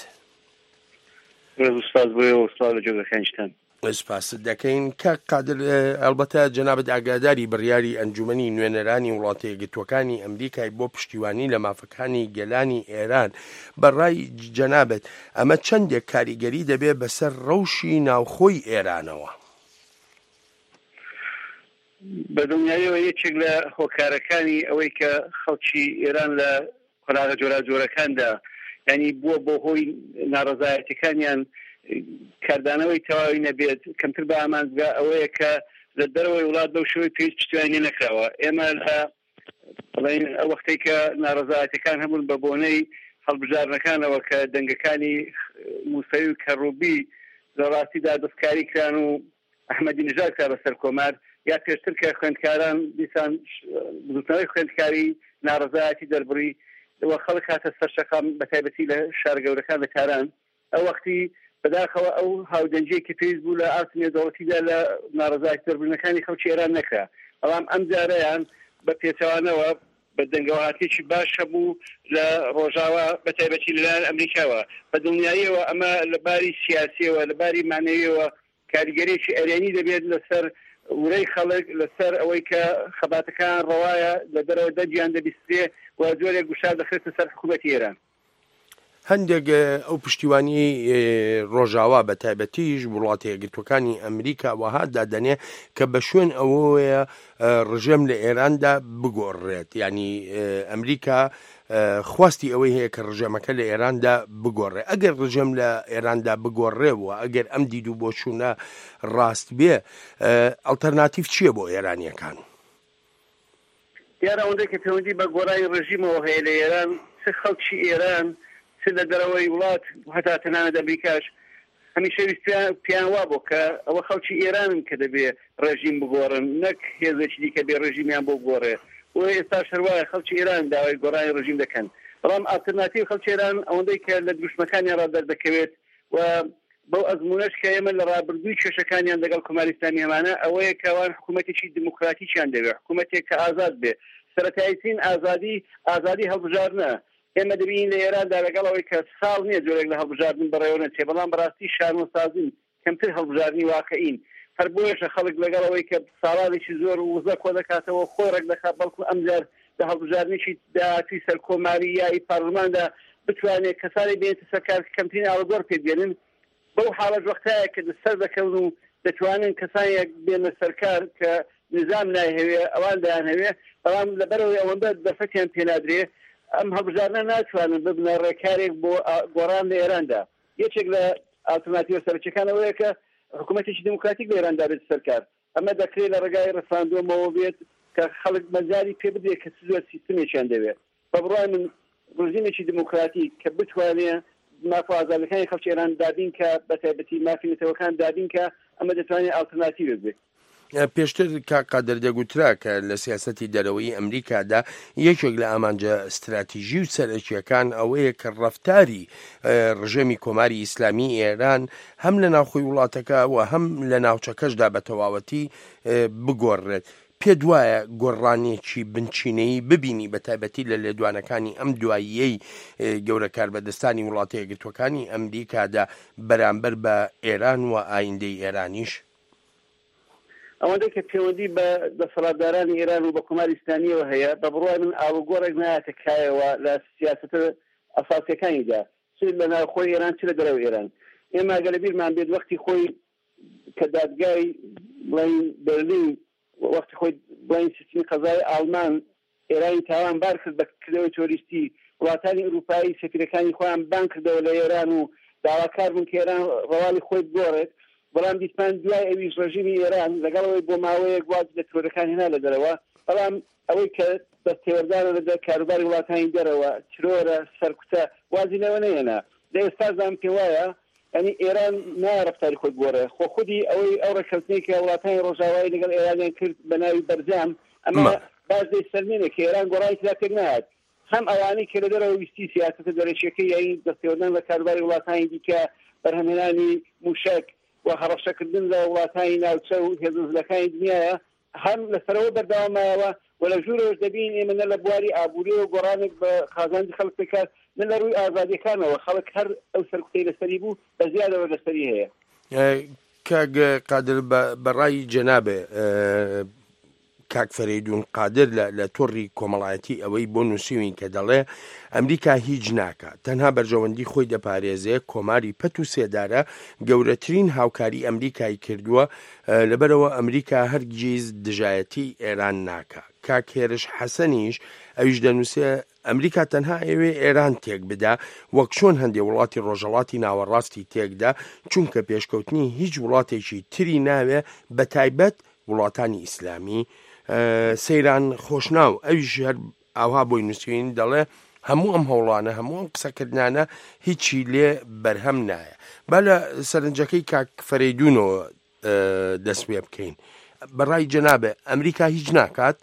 سپاس بۆ وەسڵاو لە جۆگەکانتان.
سپاس دەکەین. کاک قادر ئەلبەتە جەنابەت ئاگاداری بڕیاری ئەنجومەنی نوێنەرانی وڵاتە یەکگرتووەکانی ئەمریکای بۆ پشتیوانی لە مافەکانی گەلانی ئێران بەڕای جەنابەت ئەمە چەندێک کاریگەری دەبێت بەسەر ڕەوشی ناوخۆی ئێرانەوە؟
بە دڵنیاییەوە یەکێک لە هۆکارەکانی ئەوەی کە خەڵکی ئێران لە قۆناغە جۆرا جۆرەکاندا ینی بووە بۆ هۆی ناڕەزایەتیەکانیان کاردانەوەی تەواوی نەبێت کەمتر بە ئامانزگا ئەوەیە کە لە دەرەوەی وڵات بەو شێوەی پێویست پشتیوانی نەکراوە. ئێمە لە بڵین ئەو وەختەی کە ناڕەزایەتەکان هەبوون بە بۆنەی هەڵبژارنەکانەوە کە دەنگەکانی موسەوی و کەڕووبی لە ڕاستیدا دەستکاری کران و ئەحمەدی نژاد کرا بەسەر کۆمار، یا پێشتر کە خوێندکاران دیسان بزوتنەوەی خوێندکاری ناڕەزایەتی دەربڕی وە خەڵک هاتە سەر شەقام بەتایبەتی لە شار گەورەکان لە کاران. ئەو وەختی بەداخەوە ئەو هاودەنجەیەکی پێویست بوو لە ئاستی نێودەوڵەتیدا لە ناڕەزایەتی دەربڕینەکانی خەڵکی ئێران نەکرا. بەڵام ئەم جارەیان بە پێچەوانەوە بە دەنگەوهاتێکی باش هەبوو لە ڕۆژاوە بەتایبەتی لەلایەن ئەمریکاوە. بە دڵنیاییەوە ئەمە لە باری سیاسیەوە لە باری مانەویەوە کاریگەریەکی ئەرێنی دەبێت لەسەر ورەی خەڵک، لەسەر ئەوەی کە خەباتەکان ڕەوایە لە دەرەوە دەجیان دەبیستێ و زۆرێک گوشار دەخرێتە سەر حکوومەتی ئێران.
هەندێک ئەو پشتیوانی ڕۆژاوا بە تایبەتیش وڵاتە یەکگرتووەکانی ئەمریکا وەها دادەنێ کە بە شوێن ئەوەیە ڕژێم لە ئێراندا بگۆڕێت. ینی ئەمریکا خواستی ئەوەی هەیە کە ڕژێمەکە لە ئێراندا بگۆڕێ. ئەگەر ڕژێم لە ئێراندا بگۆڕێەوە، ئەگەر ئەم دید و بۆچوونە ڕاست بێ، ئەڵتەرناتیڤ چییە بۆ ئێرانیەکان؟
دیارە ئەوەندەی کە پەیوەندی بە گۆڕایی ڕژیمەوە هەیە لە ئێران، چ خەڵکی ئێران چ لە دەرەوەی وڵات هەتا تەنانەت ئەمریکاش هەمیشە پیان وا بۆ کە ئەوە خەڵکی ئێرانن کە دەبێ ڕژیم بگۆڕن، نەک هێزێکی دیکە بێ ڕژیمیان بۆ بگۆڕێ. و ئێستا شەروایە خەڵکی ئێران داوای گۆڕانی ڕژیم دەکەن. بەڵام ئالتەرناتیڤ خەڵکی ئێران ئەوەندەی کە لە دوژمەکانی ڕادەردەکەوێت و بەو ئەزمونەش کە ئێمە لە ڕابردووی کێشەکانیان لەگەڵ کۆماری ئیسلامی ئەمانە ئەوەیە کەوان حکوومەتێکی دیموکراتیکیان دەوێت، حکوومەتێک کە ئازاد بێ. سەرەتاییترین ئازادی ئازادی هەڵبژاردنە. ئێمە دەبین لە ئێراندا لەگەڵەوەی کە ساڵ نییە جۆرێک لە هەڵبژاردن بەڕێوە نەچێ، بەڵام بەڕاستی شارمەسازین کەمتر هەڵبژاردننی واقعین. هەر بۆیەشە خەڵک لەگەڵەوەی کە ساڵانێکی زۆر وزە کۆ دەکاتەوە خۆی ڕێک دەکات، بەڵکو ئەمجار لە هەڵبژاردنێکی داهاتووی سەر کۆماری یای پارلماندا بتوانێت کەسانی بێنێتە سەرکار کەمترین ئاڵۆگۆڕ پێبێنن. بەو حاڵەت وەختایە کە سەر دەکەون و دەتوانن کەسانێک بێنە سەرکار کە نظام نایهەوێ ئەوان دایان هەوێ، بەڵام لەبەرەوەی ئەوەندە دەرفەتیان پێنادرێ ئەم هەڵبژاردنە ناتوانن ببنە ڕێکارێک بۆ گۆڕان لە ئێراندا. یەکێک لە ئالتەرناتیڤە سەرچەکانەوەیە کە حکوومەتێکی دیموکراتیک لە ئێراندا بێت سەرکار. ئەمە دەکرێت لە ڕێگای ڕەساندومەوە بێت کە خەڵک مەجاری پێ بدرێت کە زۆر سیستمێکیان دەوێت. بە بڕای من ڕژیمێکی دیموکراتیک کە بتوانێت مافە ئازادەکانی خەڵکی ئێران دابین کە بەتایبەتی مافی نەتەوەکان دابین کە ئەمە دەتوانێت ئالتەرناتیڤ بێت.
پێشتر قادر دەگوترا کە لە سیاسەتی دەرەوەی ئەمریکادا یەکێک لە ئامانجە استراتیژی و سەرەکیەکان ئەوەیە کە ڕەفتاری ڕژێمی کۆماری ئیسلامی ئێران هەم لە ناوخۆی وڵاتەکە و هەم لە ناوچەکەشدا بە تەواوەتی بگۆڕێت. پێ دوایە گۆڕانێکی بنچینەی ببینی بە تایبەتی لە لێدوانەکانی ئەم دواییەی گەورە کاربەدەستانی وڵاتە یەکگرتووەکانی ئەمریکادا بەرامبەر بە ئێران و ئایندەی ئێرانیش؟
ئەوەندەی کە پەیوەندی بە دەسەڵاتدارانی ئێران و بە کۆماری ئیسلامیەوە هەیە بە بڕوای من ئاڵوگۆڕێک نایەتە کایەوە لە سیاسەتە ئەساسیەکانیدا چ لە ناوخۆی ئێران چ لە دەرەوەی ئێران. ئێمە ئەگەر بیرمان بێت وەختی خۆی کە دادگای بڵین بەرلین وەختی خۆی بڵین سیستمی قەزای ئاڵمان ئێرانی تاوانبار کرد بە کردەوەی تۆریستی، وڵاتانی ئوروپایی سەفیرەکانی خۆیان بان کردەوە لە ئێران و داواکار بوون کە ئێران ڕەواڵی خۆی بگۆڕێت. بەڵام دیسمان دوای ئەویش ڕژیمی ئێران لەگەڵەوەی بۆ ماوەیە گوات لە تۆرەکان هێنا لە دەرەوە، بەڵام ئەوەی کە دەستێوەردانە لە کاروباری وڵاتانی دەرەوە چرۆرە سەرکوتە وازی لەوە نەهێنا. لە ئێستازان پێ وایە ینی ئێران نایە ڕەفتاری خۆی گۆڕێ، خۆ خودی ئەوەی ئەو ڕێککەوتنەی کە وڵاتانی ڕۆژاوایی لەگەڵ ئێرانیان کرد بە ناوی بەرجام، ئەمە باش دەی سەرمێنە کە ئێران گۆڕانی ترا پێک نهات. هەم ئەوانەی کە لە دەرەوە ویستی سیاسەتە دەرەشیەکەی یانی دەستێوەردان لە کاروباری وڵاتانی دیکە بەرهەمهێنانی موشک و هەڕەشەکردن لە وڵاتانی ناوچە و هێزنزلەکانی دنیاە هەم لەسەرەوە بەردەوامایەوە و لە ژوورەوەش دەبین ئێمە نە لە بواری ئابووری و گۆڕانێک بە خازاندی خەڵک بکات نە لە ڕووی ئازادیەکانەوە خەڵک هەر ئەو سەرکوتەی لەسەری بوو بە زیادەوە لەسەری هەیە.
کاک قادر بەڕای جەنابێ کاک فەرەیدون قادر لە تۆڕی کۆمەڵایەتی ئەوەی بۆ نووسیوین کە دەڵێ ئەمریکا هیچ ناکات، تەنها بەرژەوەندی خۆی دەپارێزێ، کۆماری پەت و سێدارە گەورەترین هاوکاری ئەمریکای کردووە، لەبەرەوە ئەمریکا هەرگیز دژایەتی ئێران ناکات. کاک هێرش حەسەنیش ئەویش دەنووسێ ئەمریکا تەنها ئێوێ ئێران تێک بدا وەک چۆن هەندێک وڵاتی ڕۆژهەڵاتی ناوەڕاستی تێکدا، چونکە پێشکەوتنی هیچ وڵاتێکی تری ناوێ بە تایبەت وڵاتانی ئیسلامی. سەیران خۆشناو ئەویش هەر ئاوا بۆی نووسین دەڵێ هەموو ئەم هەوڵانە هەموو ئەم قسەکردانە هیچی لێ بەرهەم نایە. با لە سەرنجەکەی کاک فەرەیدونەوە دەست پێ بکەین. بەڕای جەنابێ ئەمریکا هیچ ناکات؟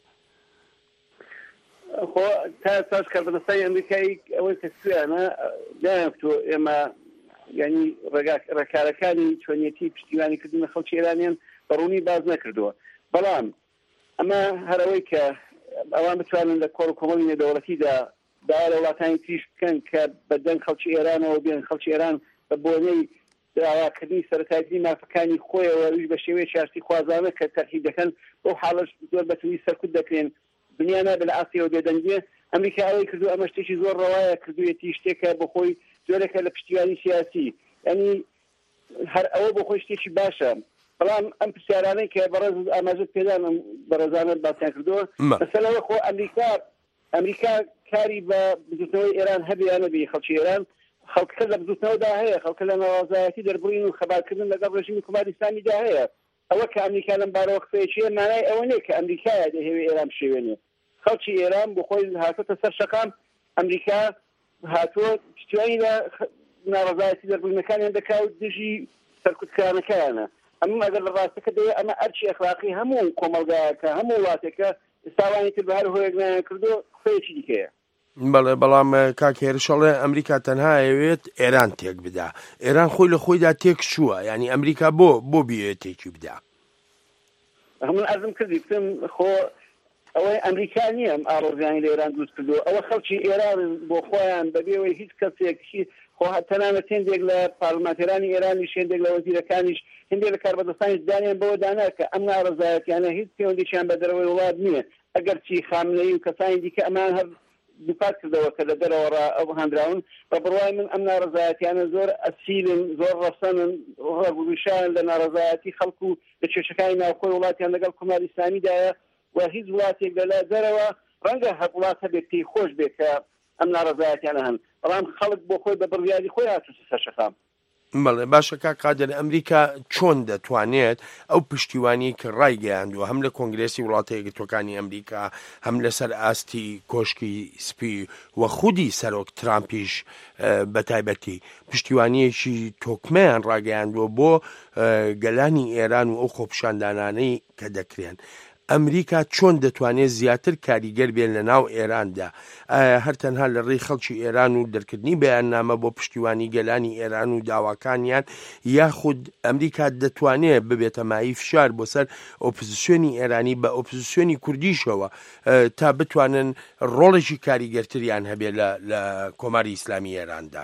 خۆ تا تاش کاربەدەستانی ئەمریکایی ئەوەی کە سویانە دایانتۆ ئێمە ینی ڕێکارەکانی چۆنیەتی پشتیوانی کردنە خەڵکی ئێرانیان بەڕوونی باز نەکردووە، بەڵام ئەمە هەرەوەی کە ئەوان بتوانن لە کۆڕ و کۆمەڵی نێودەوڵەتیدا دا لە وڵاتانی تریش بکەن کە بەدەنگ خەڵکی ئێرانەوە بێن خەڵکی ئێران بە بۆنەی داواکردنی سەرەتاییدی مافەکانی خۆیەوە ریش بە شێوەیە شارتی خوازانە کە تەرحیب دەکەن بۆ حاڵەش زۆر بەتوی سەرکوت دەکرێن دنیا نابێ لە ئاسیەوە بێدەنگێ. ئەمریکا ئەوەی کردو ئەمە شتێکی زۆر ڕەوایە کردوێتی شتێکە بۆ خۆی زۆرێکە لە پشتیوانی سیاسی، ینی هەر ئەوە بۆ خۆی شتێکی باشە. بەڵام ئەم پرسیارانەی کە بەڕێز ئاماژەت پێدان بەڕێزانت باسییان کردووە مەسەلەوە خۆ ئەمریکا ئەمریکا کاری بە بزوتنەوەی ئێران هەبیان نەبی خەڵکی ئێران خەڵکە لە بزوتنەوەدا هەیە، خەڵکە لە ناوازایەتی دەربڕین و خەبارکردن لەگەڵ ڕژیمی کۆماری ئیسلامیدا هەیە. ئەوە کە ئەمریکا لەم بارەوە قسەیەکیە مانای ئەوە نیە کە ئەمریکایە دەهەوێ ئێران بشێوێنێ. خەڵکی ئێران بۆ خۆی هاتۆتە سەر شەقام، ئەمریکا هاتووە پشتیوانی لە ناڕەزایەتی دەربڕینەکانیان دەکات دژی سەرکوتکارانەکەیانە. ئەمە ئەگەر لە ڕاستەکە دەیە ئەمە ئەرچی ئەخلاقی هەموو کۆمەلگایەکە هەموو وڵاتێکە ئێستاوانی تر بە هەر هۆیەک نایان کردو قسەیەکی دیکەیە.
بەڵێ بەڵام کاک هێرشەڵێ ئەمریکا تەنها ئەوێت ئێران تێک بدا، ئێران خۆی لە خۆیدا تێک شووە، ینی ئەمریکا بۆ بۆ بیێ تێکی بدا.
هەمون ئەزم کردی بتم خۆ ئەوەی ئەمریکا نییە ئەم ئاڕۆژیانی لە ئێران دروست کردو، ئەوە خەڵکی ئێران بۆ خۆیان بەبێەوەی هیچ کەسێکی خۆ تەنانەت هێندێک لە پارلمانتێرانی ئێرانیش هێندێک لە وەزیرەکانیش هێندێک لە کاربەدەستانی دانیان بەوە دانا کە ئەم ناڕەزایەتیانە هیچ پەیوەندیشیان بە دەرەوەی وڵات نییە، ئەگەر چی خامنەیی و کەسانی دیکە ئەمان هەر دووپات کردەوە کە لە دەرەوە ئەو هەندراون بە بڕوای من ئەم ناڕەزایەتیانە زۆر ئەسیلن، زۆر ڕەسەنن، ڕەگوشان لە ناڕەزایەتی خەڵکو و لە کێشەکانی ناوخۆی وڵاتیان لەگەڵ کۆماری ئیسلامیدایە و هیچ وڵاتێک لە دەرەوە ڕەنگە هەر وڵات هەبێت پێی خۆش بێت کە ئەم ناڕەزایەتیانە هەن، بەڵام خەڵک بۆ خۆی بە بڕیاری خۆی هاتووە سەر شەقام.
بەڵێ باشە کا قادر ئەمریکا چۆن دەتوانێت ئەو پشتیوانی کە ڕایگەیاندووە هەم لە کۆنگرێسی وڵاتە یەکگرتووەکانی ئەمریکا هەم لەسەر ئاستی کۆشکی سپی و خودی سەرۆک ترامپیش بە تایبەتی پشتیوانیەکی تۆکمەیان ڕاگەیاندووە بۆ گەلانی ئێران و ئەو خۆپیشاندانانەی کە دەکرێن. ئەمریکا چۆن دەتوانێت زیاتر کاریگەر بێن لە ناو ئێراندا هەر تەنها لە ڕێی خەڵکی ئێران و دەرکردنی بەیاننامە بۆ پشتیوانی گەلانی ئێران و داواکانیان یاخود ئەمریکا دەتوانێت ببێتە مای فشار بۆ سەر ئۆپۆزیسیۆنی ئێرانی بە ئۆپۆزیسیۆنی کوردیشەوە تا بتوانن ڕۆڵێکی کاریگەرتریان هەبێت لە کۆماری ئیسلامی ئێراندا.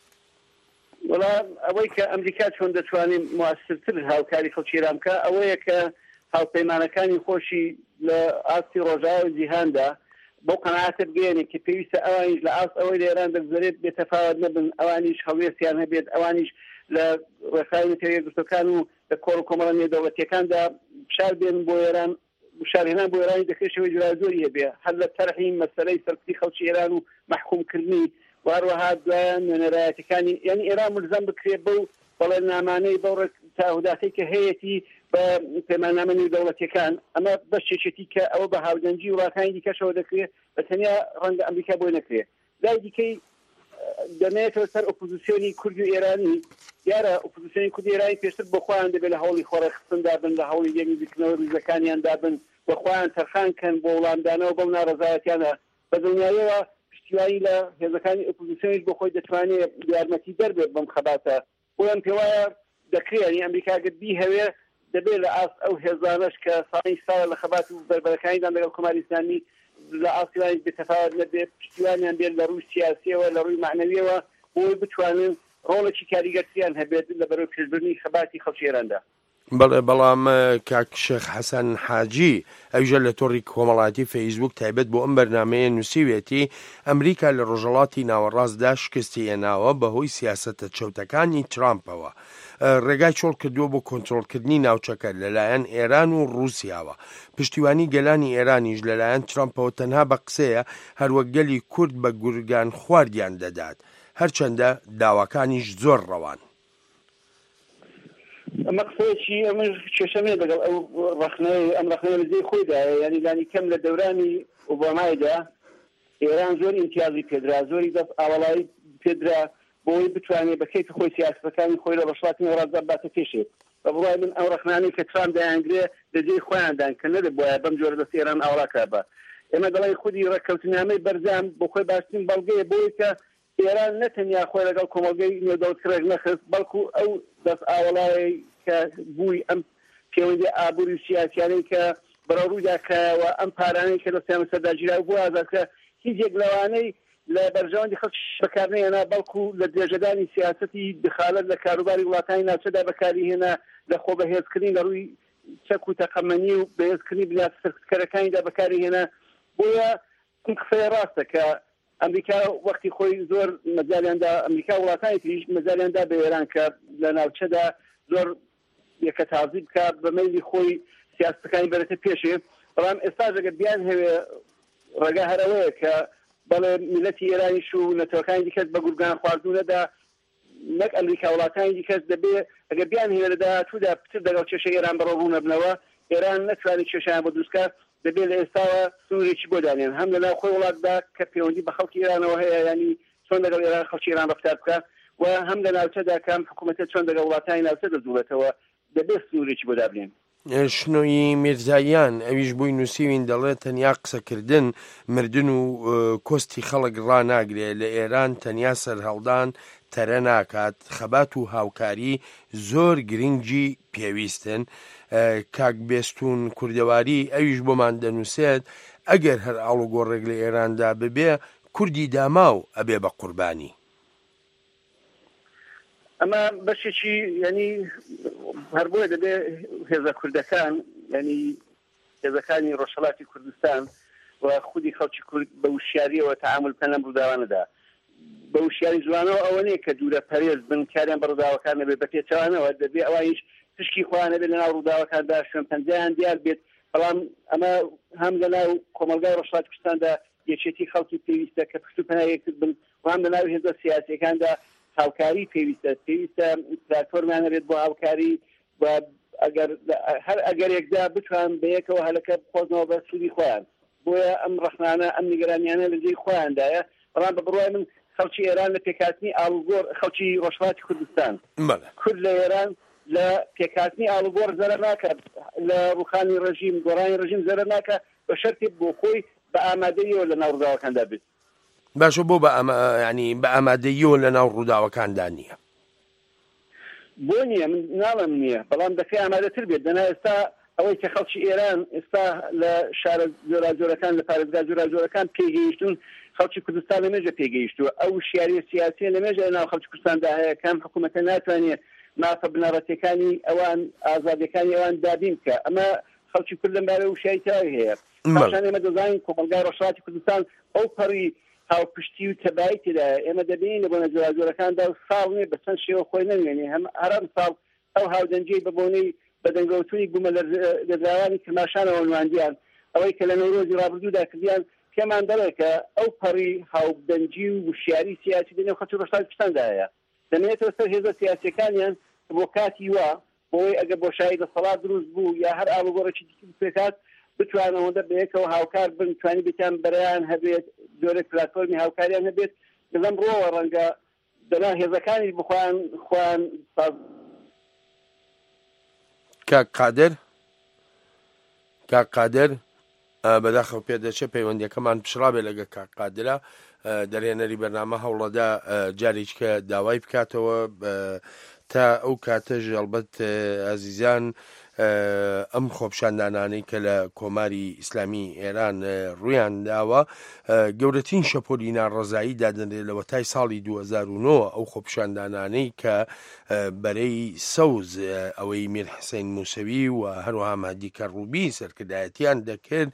وڵا ئەوەی کە ئەمریکا چۆن دەتوانێت مواسرتر هاوکاری خەڵکی ئێران بکە ئەوەیە کە هاوپەیمانەکانی خۆشی لە ئاستی ڕۆژاوی جیهاندا بۆ قەناعەتە بگەێنێ کە پێویستە ئەوانیش لە ئاست ئەوەی لە ئێران دەگوزارێت بێتەفاوت نەبن، ئەوانیش هەوێستیان هەبێت، ئەوانیش لە ڕێکخراوی نەتەوەیە یەکگرتووەکان و لە کۆڕ و کۆمەڵە نێودەوڵەتیەکاندا بشار بێن بۆ ئێران بشارهێنان بۆ ئێرانی دەکرێتەوەی جوازۆری هەبێ هەر لە تەرحی مەسەلەی سەرکردی خەڵکی ئێران و مەحکومکردنی واروەها دوایان نوێنەرایەتەکانی یعنی ئێران ملزەم بکرێت بەو بەڵێنامانەی بەو تاهوداتەی کە هەیەی بە پەیماننامە نێودەوڵەتیەکان ئەمە بەشێکی کە ئەوە بە هاودەنجی وڵاتانی دیکەشەوە دەکرێت بە تەنیا ڕەنگە ئەمریکا بۆی نەکرێت. لای دیکەی دەمێتەوە سەر ئۆپۆزیسیۆنی کوردی و ئێرانی دیارە ئۆپۆزیسیۆنی کوردی ئێرانی پێشتر بۆ خۆیان دەبێت لە هەوڵی خۆڕەخستندا بن لە هەوڵی دێمیکردنەوە ریزەکانیاندا بن بە خۆیان تەرخانکەن بۆ وڵامدانەوە بەو ناڕەزایەتیانە بە دڵنیاییەوە پشتیوانی لە هێزەکانی ئۆپۆزیسیۆنیش بۆ خۆی دەتوانێت یارمەتی دەربێت بەم خەباتە بۆیان پێ وایە دەکرێت ئەمریکا گەتبی هەوێ دەبێت لە ئاست ئەو هێزانەش کە ساڵی ساڵە لە خەبات و بەربەرەکانیدان لەگەڵ کۆماری ئیسلامی لە ئاسیوانی بێتەفاوت نەبێت پشتیوانیان بێت لە ڕووی سیاسیەوە لە ڕووی معنەویەوە بۆی بتوانن ڕۆڵێکی کاریگەرتریان هەبێت لە بەرەو پێشبردننی خەباتی خەڵکی ئێراندا.
بەڵێ بەڵام کاک شێخ حەسەن حاجی ئەوژە لە تۆڕی کۆمەڵاتی فەیسبوک تایبەت بۆ ئەم بەرنامەیە نووسیوێتی ئەمریکا لە ڕۆژهەڵاتی ناوەڕاستدا شکستی هێناوە بەهۆی سیاسەتە چەوتەکانی ترامپەوە. ڕێگای چۆڵ کردووە بۆ کۆنتڕۆڵکردنی ناوچەکە لەلایەن ئێران و رووسیاوە. پشتیوانی گەلانی ئێرانیش لەلایەن ترامپەوە تەنها بە قسەیە هەروەک گەلی کورد بە گورگان خواردیان دەدات، هەرچەندە داواکانیش زۆر ڕەوان.
ئەمە قسەیەکی ئەمە کێشەمێ لەگەڵ ئەو ڕخنەی ئەم ڕخنەیە لەجێی خۆیدا یعنی لانی کەم لە دەورانی ئۆبامایدا ئێران زۆر ئیمتیازی پێدرا زۆری دەست ئاوەڵایی پێدرا بۆی بتوانێت بە کەیفی خۆی سیاسەتەکانی خۆی لە بەشڵاتی نێوەڕاستدا باتە پێشێت بە بڕای من ئەو ڕخنانەی کە ترامپ دەیانگرێ لەجێی خۆیاندان کە نەدەبووایە بەم جۆرە دەست ئێران ئاوەڵاکرا بە ئێمە دەڵی خودی ڕێککەوتنامەی بەرزان بۆ خۆی باشترین بەڵگەیە بۆی کە ئێران نەتەنیا خۆی لەگەڵ کۆمەڵگەی نێودەوڵەتکرێک نەخست بەڵکو ئەو دەست ئاوەڵایی کە بووی ئەم پەیوەندی ئابووری سیاسیانەی کە بەڕوودا کەوە ئەم پارانەی کە دەستیان سەرداگیرا بوو ئازادکە هیچێک لەوانەی لە بەرژەوەندی خەڵک بەکارنێنا بەڵکو لە درێژەدانی سیاسەتی دخالت لە کاروباری وڵاتانی ناوچەدا بەکاری هێنا لە خۆ بەهێزکردنی لە ڕووی چەک و تەقەمەنی و بەهێزکردنی بنیاد سەرکردەکانیدا بەکاری هێنا بۆیە ئەم قسەیە ڕاستە کە ئەمریکا وەختی خۆی زۆر مەجالیاندا ئەمریکا وڵاتانی تریش مەجالیاندا بە ئێران کە لە ناوچەدا زۆر یەکە تازی بکە بە مەیلی خۆی سیاستەکانی بەرەتە پێشێ بەڵام ئێستا ئەگەر بیان هەوێ ڕێگا هەرەوەیە کە بەڵێ میلەتی ئێرانیش و نەتەوەکانی دیکەس بە گورگان خواردوونەدا نەک ئەمریکا وڵاتانی دیکەس دەبێ ئەگەر بیان هێوە لە داهاتوودا پتر دەگەڵ کێشەی ئێران بەڕۆ نەبنەوە ئێران نەتوانێت کێشیان بۆ دروستکە دەبێت لە ئێستاوە سنوورێکی بۆ دانێن هەم لەناو خۆی وڵاتدا کە پەیوەندی بە خەڵکی ئێرانەوە هەیە ینی چۆن لەگەڵ ئێران خەڵکی ئێران ڕەفتار بکە و هەم لە ناوچەدا کام حکوومەتە چۆن لەگەڵ وڵاتانی ناوچە دەزوڵێتەوە دەبێت سنوورێکی بۆ دابنێن.
شنۆی میرزاییان ئەویش بووی نووسیوین دەڵێت تەنیا قسەکردن مردن و کۆستی خەڵک ڕناگرێت لە ئێران تەنیا سەرهەڵدان تەرە ناکات خەبات و هاوکاری زۆر گرنگی پێویستن. کاک بێستون کوردەواری ئەویش بۆمان دەنووسێت ئەگەر هەر ئاڵوگۆڕێک لە ئێراندا ببێ کوردی داماو ئەبێ بە قوربانی.
ئەمە بەشێکی ینی هەر بۆیە دەبێ هێزە کوردەکان ینی هێزەکانی ڕۆژهەڵاتی کوردستان و خودی خەڵکی کورد بە وشیاریەوە تەعامل بکەن لەم ڕووداوانەدا بە وشیاری جوانەوە ئەوە نیە کە دوورە پەرێز بن کاریان بە ڕووداوەکان نەبێت بە پێچەوانەوە دەبێ ئەوانیش تشکی خۆیان نەبێت لەناو ڕووداوەکاندا شوێن پەنجەیان دیار بێت بەڵام ئەمە هەم لەناو کۆمەلگای ڕۆژهەڵاتی کوردستاندا یەکێتی خەڵکی پێویستە کە پشت و پەنای یەکتر بن و هەم لەناو هێزە سیاسیەکاندا هاوکاری پێویستە پێویستە تراکتۆرمانە بێت بۆ هاوکاری ئەگەر هەر ئەگەر یەکدا بتوان بەیەکەوە هەلەکە بخۆنەوە بە سوودی خۆیان بۆیە ئەم ڕەخنانە ئەم نیگەرانیانە لە جێی خۆیاندایە بەڵام بە بڕوای من خەڵکی ئێران لە پێکاتنی ئاڵوگۆڕ خەڵکی ڕۆژهەڵاتی کوردستان کورد لە ئێران لە پێکاتنی ئاڵوگۆڕ زەرە ناکە لە ڕوخانی ڕژیم گۆڕانی ڕژیم زەرە ناکە بە شەرتی بۆ خۆی بە ئامادەیەوە لە ناو ڕووداوەکاندا بێت
باشە بۆ بە ینی بە ئامادەیەوە لە ناو ڕووداوەکاندا نییە
بۆ نییە من ناڵم نییە بەڵام دەکەی ئامادەتر بێت دەنا ئێستا ئەوەی کە خەڵکی ئێران ئێستا لە شارە جۆرا جۆرەکان لە پارێزگا جۆرا جۆرەکان پێگەیشتون خەڵکی کوردستان لە مێژە پێگەیشتووە ئەو شیاریە سیاسیە لە مێژە ناو خەڵکی کوردستاندا هەیە کام حکوومەتە ناتوانێت مافە بنەڕەتیەکانی ئەوان ئازادیەکانی ئەوان دابین بکە ئەمە خەڵکی کورد لەمبارە وشایی تاوی هەیە پاشان ئێمە دەزانین کۆمەلگای ڕۆژهەڵاتی کوردستان ئەو پەڕی هاوپشتی و تەبایی تێدایە ئێمە دەبین لە بۆنە جۆرا جۆرەکاندا و ساڵ نیە بە چەند شێوە خۆی نەمێنێ هەم هەرم ساڵ ئەو هاودەنجەی بە بۆنەی بەدەنگەوتووی بوومە لە دراوانی کرماشانەوە نواندیان ئەوەی کە لە نەورۆزی ڕابردوودا کردیان پێمان دەڵێ کە ئەو پەڕی هاودەنجی و وشیاری سیاسی دەنێ خەڵکی ڕۆژهەڵاتی کوردستاندایە دەمێتەوە سەر هێزە سیاسیەکانیان بۆ کاتی وا بۆی ئەگە بۆ شایی دەسەڵات دروست بوو یا هەر ئاڵوگۆڕێکی دیکە بپێکات بتوانەوەدە بەیەکەوە هاوکار بن توانی بتیان بەرەیان هەبێت جۆرە پلاتفۆرمی هاوکاریان هەبێت لەم ڕۆوە ڕەنگە دەنا هێزەکانی بخوان خوان
کاک قادر کاک قادر بەداخەو پێدەچێت پەیوەندیەکەمان پشڕابێ لەگە کاک قادرە دەرهێنەری بەرنامە هەوڵەدا جارێککە داوای بکاتەوە تا ئەو کاتەژ ئەلبەت ئازیزان ئەم خۆپشاندانانەی کە لە کۆماری ئیسلامی ئێران ڕویان داوە گەورەترین شەپۆلی ناڕەزایی دادنرێت لە وەتای ساڵی دوو هەزار و نۆ ئەو خۆپشاندانانەی کە بەرەی سەوز ئەوەی میر حسین موسەوی و هەروەها مەهدی کەڕووبی سەرکردایەتیان دەکرد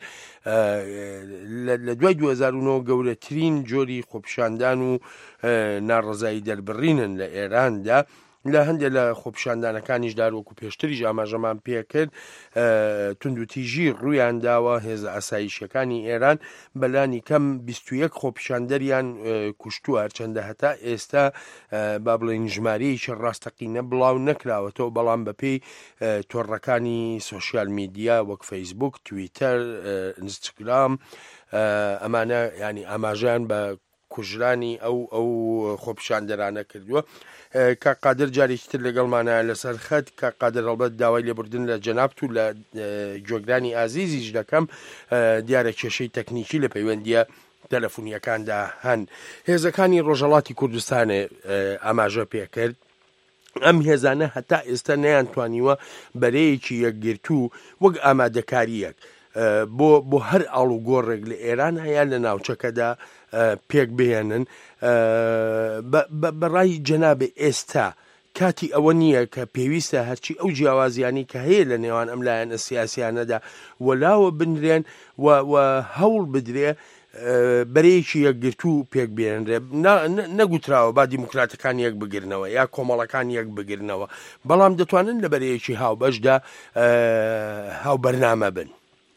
لە دوای دوو هەزار و نۆ گەورەترین جۆری خۆپشاندان و ناڕەزایی دەربڕینن لە ئێراندا لە هەندێک لە خۆپشاندانەکانیش داروەکو پێشتریش ئاماژەمان پێکرد تونند و تیژی ڕوویان داوە هێزە ئاسایشەکانی ئێران بەلانی کەم بیست و یەک خۆپیشاندەریان کوشتووە هەرچەندە هەتا ئێستا با بڵێن ژمارەیەکی ڕاستەقینە بڵاو نەکراوەتەوە بەڵام بەپێی تۆڕەکانی سۆشیال میدیا وەک فەیسبوک تویتەر ئینستاگرام ئەمانە ینی ئاماژیان بە کوژرانی ئەو ئەو خۆپیشاندەرانە کردووە کە قادر جارێکی تر لەگەڵمانە لەسەر خەت کە قادر هەڵبەت داوای لێبوردن لە جەنابەت و لە جۆگرانی ئازیزیش دەکەم دیارە کێشەی تەکنیکی لە پەیوەندیە تەلەفۆنیەکاندا هەن هێزەکانی ڕۆژهەڵاتی کوردستانێ ئاماژە پێکرد ئەم هێزانە هەتا ئێستا نەیانتوانیوە بەرەیەکی یەکگرتوو وەک ئامادەکاریەک بۆ بۆ هەر ئاڵوگۆڕێک لە ئێران هەیە لە ناوچەکەدا پێک بهێنن بەڕای جەنابێ ئێستا کاتی ئەوە نییە کە پێویستە هەرچی ئەو جیاوازیانی کە هەیە لە نێوان ئەم لایەنە سیاسیانەدا وەلاوە بنرێن و هەوڵ بدرێ بەرەیەکی یەکگرتوو پێک بێنرێ نەگوتراوە با دیموکراتەکان یەک بگرنەوە یا کۆمەڵەکان یەک بگرنەوە بەڵام دەتوانن لە بەرەیەکی هاوبەشدا هاوبەرنامە بن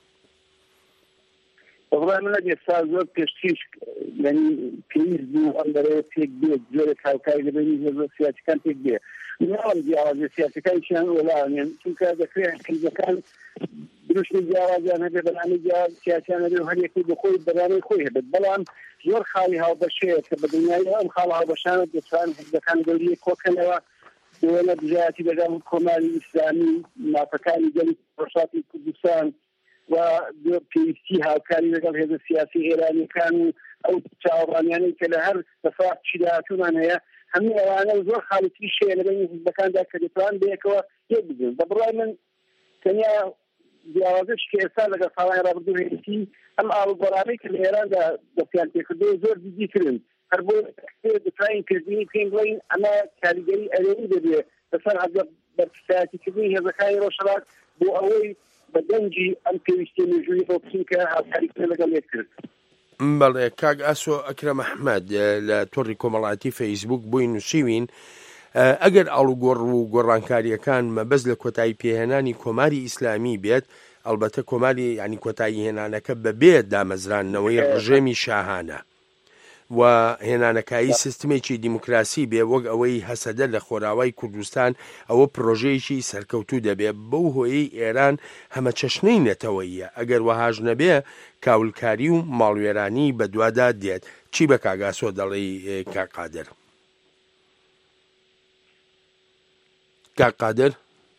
بەڵام من ئێستا زۆر پێشتیش پێویست بوو ئەم بەرەیە پێک بێت جۆرێک هاوکاری لەبینی هێزە سیاسیەکان پێک بێ ناڵم جیاوازیە سیاسیەکانیان وەڵاوێن چونکە دەکرێت حیزەکان دروشتی جیاوازیان هەبێ بەنامی جیاواز سیاسیان هەبێ و هەرێکی بەخۆی بەنامەی خۆی هەبێت بەڵام زۆر خاڵی هاوبەشەیە کە بە دنیای ئەم خاڵ هاوبەشانە دەتوانن حیزەکان گەوریە کۆکەنەوە بۆنە بژایەتی لەگەڵ کۆماری ئیسلامی مافەکانی گەلی ڕۆژهەڵاتی کوردستان و پێویستی هاوکاری لەگەڵ هێزە سیاسی ئێرانیەکان و ئەو چاوەڕانیانەی کە لە هەر دەفاق چیداهاتوومان هەیە هەموو ئەوانە زۆر خاڵێتی شەیە لەبینی حیزبەکاندا کە دەتوان بەیەکەوە یەک بگرن بە بڕای من تەنیا جیاوازش کە ئێستا لەگەڵ ساڵانی ڕابردوو هەیەتی ئەم ئاڵوگۆڕانەی کە لە ئێراندا دەستیان پێکردووە زۆر جدیترن هەر بۆ دەتوانین کردنی پێین بڵین ئەمە کاریگەری ئەرێنی دەبێت لەسەر هەردە بەرپرسایەتیکردنی هێزەکانی ڕۆژهەڵات بۆ ئەوەی بەدەنجی ئەم پێویستی مێژووی بۆ بچین کە هاوکاریکردن لەگەڵ یەک کرد
بەڵێ کاک ئاسۆ ئەکرەم ئەحمەد لە تۆڕی کۆمەڵایەتی فەیسبوک بووی نووسیوین ئەگەر ئاڵوگۆڕ و گۆڕانکاریەکان مەبەست لە کۆتایی پێهێنانی کۆماری ئیسلامی بێت ئەلبەتە کۆماری ینی کۆتایی هێنانەکە بەبێ دامەزرانەوەی ڕژێمی شاهانە و هێنانەکایی سیستمێکی دیموکراسی بێ وەک ئەوەی هەسەدە لە خۆراوای کوردستان ئەوە پرۆژەیەکی سەرکەوتوو دەبێت بەو هۆیەی ئێران هەمە چەشنەی نەتەوەیە ئەگەر وەهاژ نەبێ کاولکاری و ماڵوێرانی بەدوادا دێت چی بە کاگاسۆ دەڵێ کاقادر کاقادر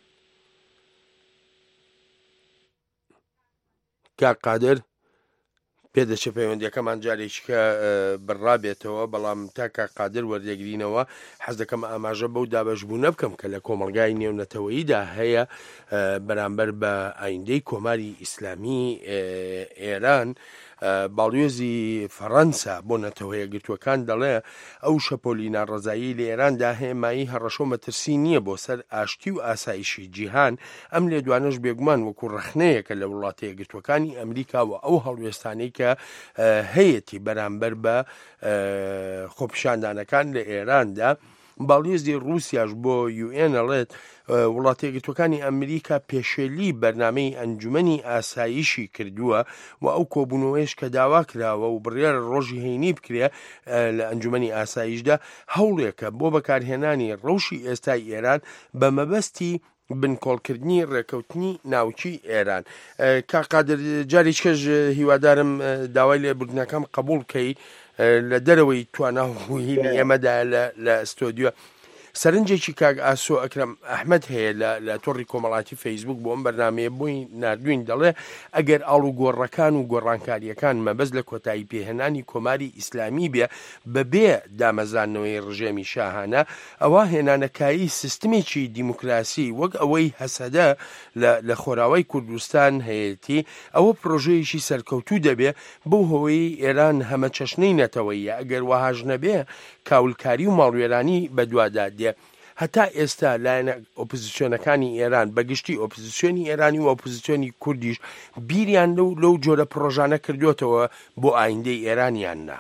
کاقادر پێدەچێ پەیوەندیەکەمان جارێکیکە بڕابێتەوە بەڵام تا کاقادر وەردەگرینەوە حەز دەکەم ئاماژە بەو دابەشبوونە بکەم کە لە کۆمەڵگای نێونەتەوەییدا هەیە بەرامبەر بە ئایندەی کۆماری ئیسلامی ئێران باڵیۆزی فەڕەنسا بۆ نەتەوەیە گرتوەکان دەڵێ ئەو شەپۆلی ناڕەزایی لە ئێراندا هێمایی هەڕەشۆ مەترسی نییە بۆ سەر ئاشتی و ئاسایشی جیهان ئەم لێدوانەش بێگومان وەکو ڕەخنەیەکە لە وڵاتەیە گرتوەکانی ئەمریکا و ئەو هەڵوێستانەی کە هەیەی بەرامبەر بە خۆپیشاندانەکان لە ئێراندا باڵیۆزی رووسیاش بۆ یو ئێن ئەڵێت وڵاتە یەکگرتوەکانی ئەمریکا پێشێلی بەرنامەی ئەنجومەنی ئاسایشی کردووە و ئەو کۆبوونەوەیش کە داوا کراوە و بڕیار ڕۆژی هەینی بکرێ لە ئەنجومەنی ئاسایشدا هەوڵێکە بۆ بەکارهێنانی ڕەوشی ئێستای ئێران بە مەبەستی بنکۆڵکردنی ڕێکەوتنی ناوچی ئێران. کاقادر جارێککەش هیوادارم داوای لێبوردنەکەم قبول بکەی لە دەرەوەی تواناهوی ئێمەدا لە ئەستۆدیۆ. سەرنجێکی کاک ئاسۆ ئەکرەم ئەحمەد هەیە لە تۆڕی کۆمەڵاتی فەیسبوک بۆ ئەم بەرنامەیە بۆی نردوین دەڵێ ئەگەر ئاڵ و گۆڕەکان و گۆڕانکاریەکان مەبەز لە کۆتایی پێهێنانی کۆماری ئیسلامی بێ بەبێ دامەزانەوەی ڕژێمی شاهانە ئەوە هێنانەکایی سیستمێکی دیموکراسی وەک ئەوەی هەسەدە لە خۆراوای کوردستان هەیەتی ئەوە پرۆژەیەکی سەرکەوتوو دەبێ بۆ هۆی ئێران هەمە چەشنەی نەتەوەیە ئەگەر وەهاژ نەبێ کاولکاری و ماڵوێرانی بەدوادا دێ. هەتا ئێستا لایەنە ئۆپۆزیسیۆنەکانی ئێران بەگشتی ئۆپۆزیسیۆنی ئێرانی و ئۆپۆزیسیۆنی کوردیش بیریان لەو لەو جۆرە پرۆژانە کردوێتەوە بۆ ئایندەی ئێرانیان نا.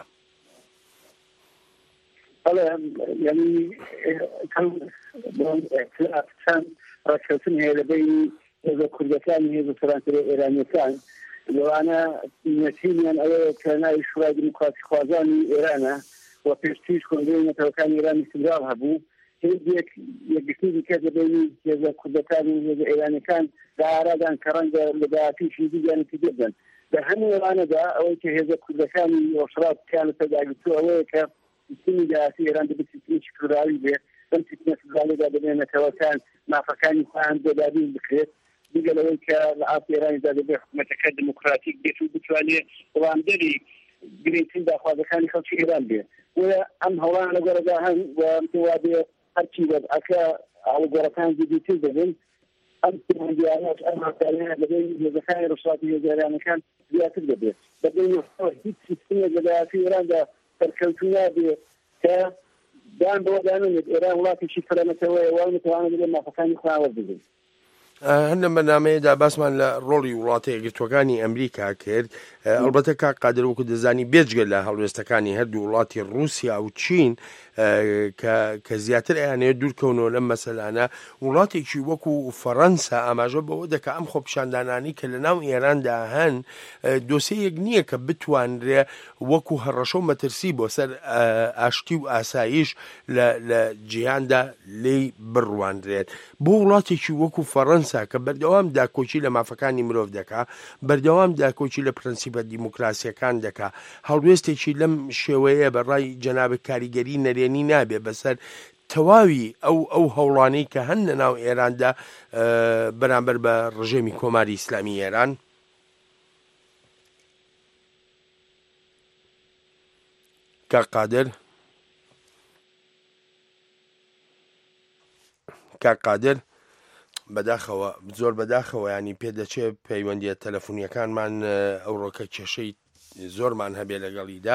ڕاکەوتن هەیە لە بینی هێزە کوردەکانی هێزە سەرانسەری ئێرانیەکان لەوانە نەتیمیان ئەوەیە کە ناوی شورای دیموکراسی خوازانی ئێرانە و پێشتیش کۆنگرەی نەتەوەکانی ئێران استقلال هەبوو هێزێک یەکگرتنی دیکە لە بینی هێزە کوردەکان و هێزە ئێرانیەکان دارادان کە ڕەنگە لە داهاتیشی دیگەیانێکی دەبن لە هەموو ئێرانەدا ئەوەی کە هێزە کوردەکانی ڕۆژهەڵاتیان پەیداگرتووە ئەوەیە کە سیستمی داهاتی ئێران دەبێت سیستمێکی فێدرالی بێ ئەم سیستمە فێدرالیدا دەبێت نەتەوەکان مافەکانی خۆیان دەدابین بکرێت دیگە لەوەی کە لە ئاستی ئێرانیدا دەبێت حکومەتەکە دموکراتیک بێت و بتوانێت وڵامدەری گرنگترین داخوازەکانی خەڵکی ئێران بێت وە ئەم هەوڵان لەگەڕدا هەن و وا بێ هەرچی بەدعکە ئاڵگۆڕەکان جدیتر دەبن ئەم دیانەت ئەم هەفتانەیە لەبێت هێزەکانی ڕۆژهەڵاتی هێزە ئێرانیەکان زیاتر دەبێت بەبێنی هیچ سیستمێک لە داهاتی ئێراندا سەرکەوتوو نابێت کە دان بۆ دانێت ئێران وڵاتێکی فەرەمەتەوەیە وا نەتوانێت بێت مافەکانی خۆیان وەربگرن.
هەندێک بەنامەیەدا باسمان لە ڕۆڵی وڵاتە یەکگرتوەکانی ئەمریکا کرد. ئەلبەتە کاک قادر وەکو دەزانی بێجگە لە هەڵوێستەکانی هەردوو وڵاتی رووسیا و چین کە زیاتر ئەیانەیە دوورکەونەوە لەم مەسەلانە وڵاتێکی وەکو فەڕەنسا ئاماژە بەوە دەکە ئەم خۆپیشاندانانی کە لە ناو ئێراندا هەن دۆسەیەک نییە کە بتوانرێ وەکو هەڕەشە و مەترسی بۆ سەر ئاشتی و ئاسایش لە جیهاندا لێی بڕوانرێت. بۆ وڵاتێکی وەکو فەڕەنسا کە بەردەوام داکۆچی لە مافەکانی مرۆڤ دەکا بەردەوام داکۆچی لە پرەنسیپە دیموکراسیەکان دەکا هەڵوێستێکی لەم شێوەیە بەڕای جەنابە کاریگەری نەرێنی نابێ بەسەر تەواوی ئەو ئەو هەوڵانەی کە هەن لە ناو ئێراندا بەرامبەر بە ڕژێمی کۆماری ئیسلامی ئێران. کاک قادر کاک قادر بەداخەوە زۆر بەداخەوە ینی پێدەچێت پەیوەندیە تەلەفۆنیەکانمان ئەوڕۆکە کێشەی زۆرمان هەبێ لەگەڵیدا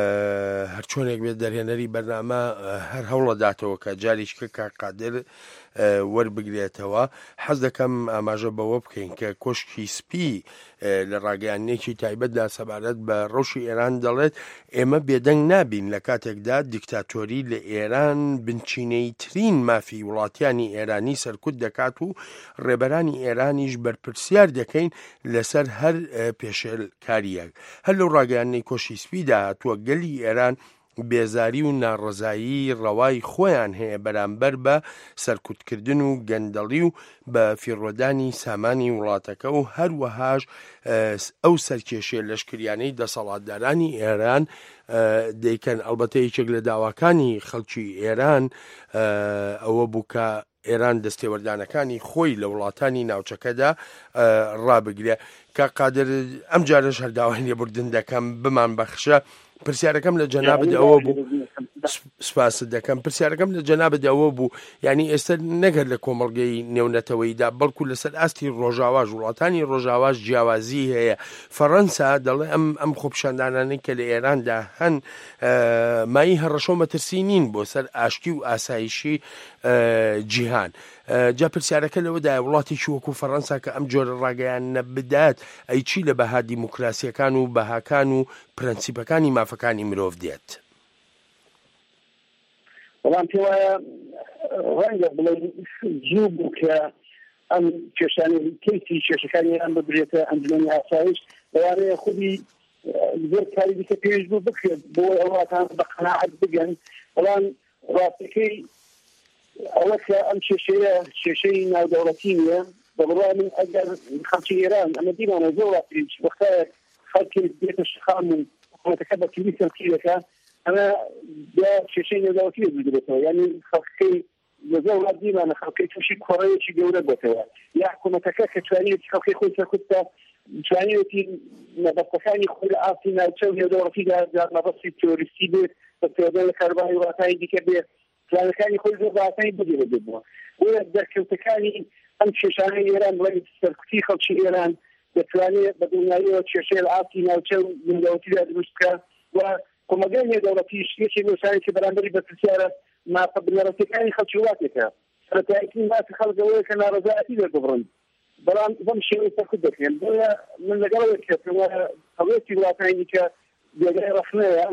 هەر چۆنێک بێت دەرهێنەری بەرنامە هەر هەوڵەداتەوە کە جاریشکە کاک قادر وەربگرێتەوە. حەز دەکەم ئاماژە بەوە بکەین کە کۆشکی سپی لە ڕاگەیانێکی تایبەتدا سەبارەت بە ڕەوشی ئێران دەڵێت ئێمە بێدەنگ نابین لە کاتێکدا دیکتاتۆری لە ئێران بنچینەی ترین مافی وڵاتیانی ئێرانی سەرکوت دەکات و ڕێبەرانی ئێرانیش بەرپرسیار دەکەین لەسەر هەر پێشێلکاریەک. هەر لەو ڕاگەیانەی کۆشی سپیدا هاتووە گەلی ئێران بێزاری و ناڕزایی ڕەوای خۆیان هەیە بەرامبەر بە سەرکوتکردن و گەندەڵی و بە فیڕۆدانی سامانی وڵاتەکە و هەروەهاش ئەو سەرکێشیە لەشکریانەی دەسەڵاتدارانی ئێران دەیکەن. ئەلبەتە یەکێک لە داواکانی خەڵکی ئێران ئەوە بوو کە ئێران دەستێوەردانەکانی خۆی لە وڵاتانی ناوچەکەدا ڕابگرێ. کە قادر ئەم جارش هەرداوای لێبوردن دەکەم بمان بەخشە. پرسیارەکەم لە جەنابەت ئەوە بوو، سپاست دەکەم، پرسیارەکەم لە جەنابەت ئەوە بوو، ینی ئێستا نەگەر لە کۆمەڵگەی نێونەتەوەییدا بەڵکو لەسەر ئاستی ڕۆژاواژ وڵاتانی ڕۆژاواژ جیاوازی هەیە. فەڕەنسا دەڵێ ئەم ئەم خۆپیشاندانانەی کە لە ئێراندا هەن مای هەڕەشۆ مەترسی نین بۆ سەر ئاشتی و ئاسایشی جیهان. جا پرسیارەکە لەوەدای وڵاتێکی وەکو فەڕەنسا کە ئەم جۆرە ڕاگەیانە بدات ئەی چی لە بەها دیموکراسیەکان و بەهاکان و پرەنسیپەکانی مافەکانی مرۆڤ دێت؟
بەڵام پێ وایە ڕەنگە بڵێ زوو بوو کە ئەم کێشانی کەیسی کێشەکانی ئەم ببرێتە ئەنجومەنی ئاسایش لەوانەیە خودی زۆر کاری دیکە پێش بوو بکرێت بۆ ئەوڵاتان بە قەناعەت بگەن. بەڵام ڕاستەکەی ئەوە کە ئەم کێشەیە کێشەی ناودەوڵەتی نیە. بەبڕای من ئەگەر خەڵکی ئێران ئەمە دیمانە زۆر وڵاتی وەختە خەڵکی بێتە شخام و حکوومەتەکە بە کلی تەنقیدەکە ئەمە کێشەی نێودەوڵەتی دەبێتەوە. یعنی خەڵکەی لە زۆر وڵات دیمانە خەڵکەی تووشی کۆڕەیەکی گەورە بێتەوە، یا حکوومەتەکە کە توانێتی خەڵکی خۆی سەرکوتە توانێتی مەبەستەکانی خۆی لە ئاستی ناوچە و نێودەوڵەتیدا مەبەستی تۆریستی بێت بە پێدە لە کارباری وڵاتانی دیکە بێت پلانەکانی خۆی زۆر بەئاسایی بگیرە بێتەوە. بۆیە دەرکەوتەکانی ئەم کێشانەی ئێران بڵێن سەرکوتی خەڵکی ئێران دەتوانێت بە دڵنیاییەوە کێشەی لە ئاستی ناوچە و نێودەوڵەتیدا دروست بکات و کۆمەلگای نێودەوڵەتیش یەکێک لە شتانی کە بەرامبەری بەرپرسیارە مافە بنەڕەتیەکانی خەڵکی وڵاتێکە. سەرەتایەتی مافی خەڵک ئەوەیە کە ناڕەزایەتی دەربڕن، بەڵام بەم شێوەی سەرکوت دەکرێن. بۆیە من لەگەڵەوەی کە هەڵوێتی وڵاتانی کە بێگای ڕەخنەیە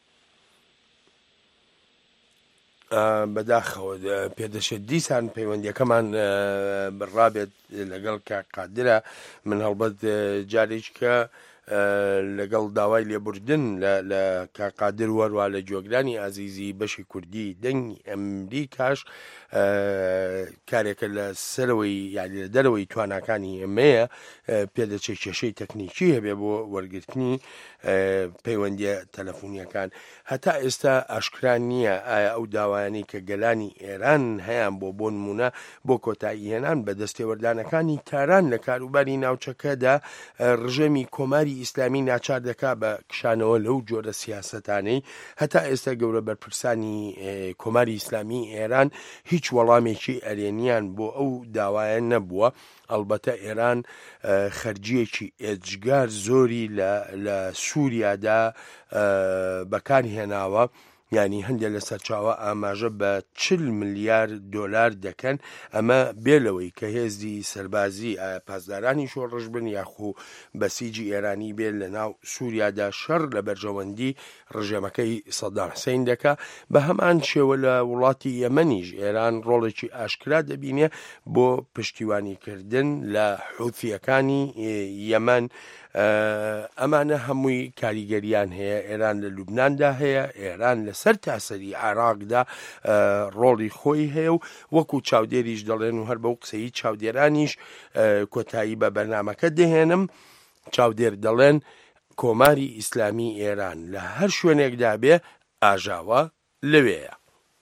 بەداخەوە پێدەشێت دیسان پەیوەندیەکەمان بڕابێت لەگەڵ کە قادرە. من هەڵبەت جارێک کە لەگەڵ داوای لێبوردن لە کاقادر وەروە لە جۆگرانی ئازیزی بەشی کوردی دەنگی ئەمریکاش کارێکە لە سەرەوەی یاری لە دەرەوەی تواناکانی ئێمەیە پێدەچێت کێشەی تەکنیکی هەبێ بۆ وەرگرتنی پەیوەندیە تەلەفۆنیەکان. هەتا ئێستا ئاشکران نییە ئایا ئەو داوایانی کە گەلانی ئێران هەیان بۆ بۆ نمونە بۆ کۆتایی هێنان بە دەستێوەردانەکانی تاران لە کاروباری ناوچەکەدا ڕژێمی کۆماری ئیسلامی ناچار دەکا بە کشانەوە لەو جۆرە سیاسەتانەی. هەتا ئێستا گەورە بەرپرسانی کۆماری ئیسلامی ئێران هیچ وەڵامێکی ئەرێنیان بۆ ئەو داوایە نەبووە. ئەلبەتە ئێران خەرجیەکی ئێجگار زۆری لە سووریادا بەکاری هێناوە، ینی هەندێک لە سەرچاوە ئاماژە بە چل ملیار دۆلار دەکەن. ئەمە بێلەوەی کە هێزی سەربازی پاسدارانی شۆڕژ بن یاخو بەسیجی ئێرانی بێت لە ناو سووریادا شەڕ لە بەرژەوەندی ڕژێمەکەی سەدام حوسێن دەکا. بە هەمان شێوە لە وڵاتی یەمەنیش ئێران ڕۆڵێکی ئاشکرا دەبینێ بۆ پشتیوانیکردن لە حوثیەکانی یەمەن. ئەمانە هەمووی کاریگەریان هەیە. ئێران لە لوبناندا هەیە، ئێران لە سەر تاسەری عێراقدا ڕۆڵی خۆی هەیە و وەکو چاودێریش دەڵێن و هەر بەو قسەی چاودێرانیش کۆتایی بە بەرنامەکە دەهێنم. چاودێر دەڵێن کۆماری ئیسلامی ئێران لە هەر شوێنێکدا بێ ئاژاوە لەوێیە.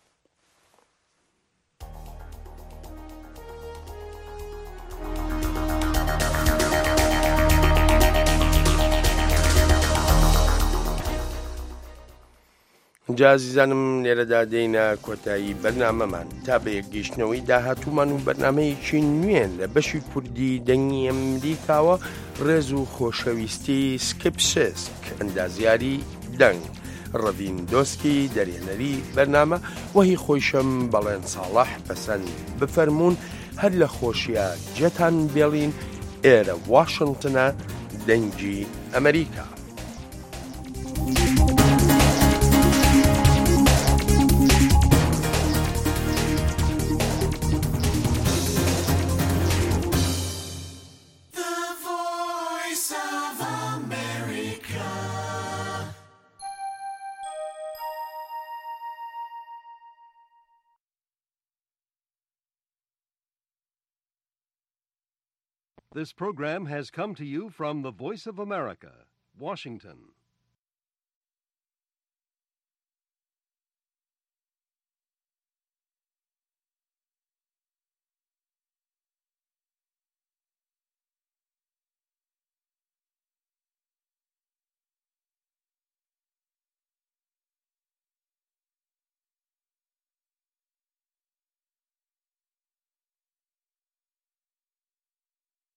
جازیزانم لێرەدا دێینە کۆتایی بەرنامەمان تا بە یەکگەیشتنەوەی داهاتوومان و بەرنامەیەکی نوێن لە بەشی کوردی دەنگی ئەمریکاوە ڕێز و خۆشەویستی سکپسسک ئەندازیاری دەنگ ڕەڤین دۆسکی دەرێنەری بەرنامە وەهی خۆیشم بەڵێن ساڵح پەسەند بفەرمونون هەر لە خۆشیە جێتان بێڵین ئێرە واشنگتنە دەنگی ئەمریکا.
This program has come to you from the Voice of America, Washington.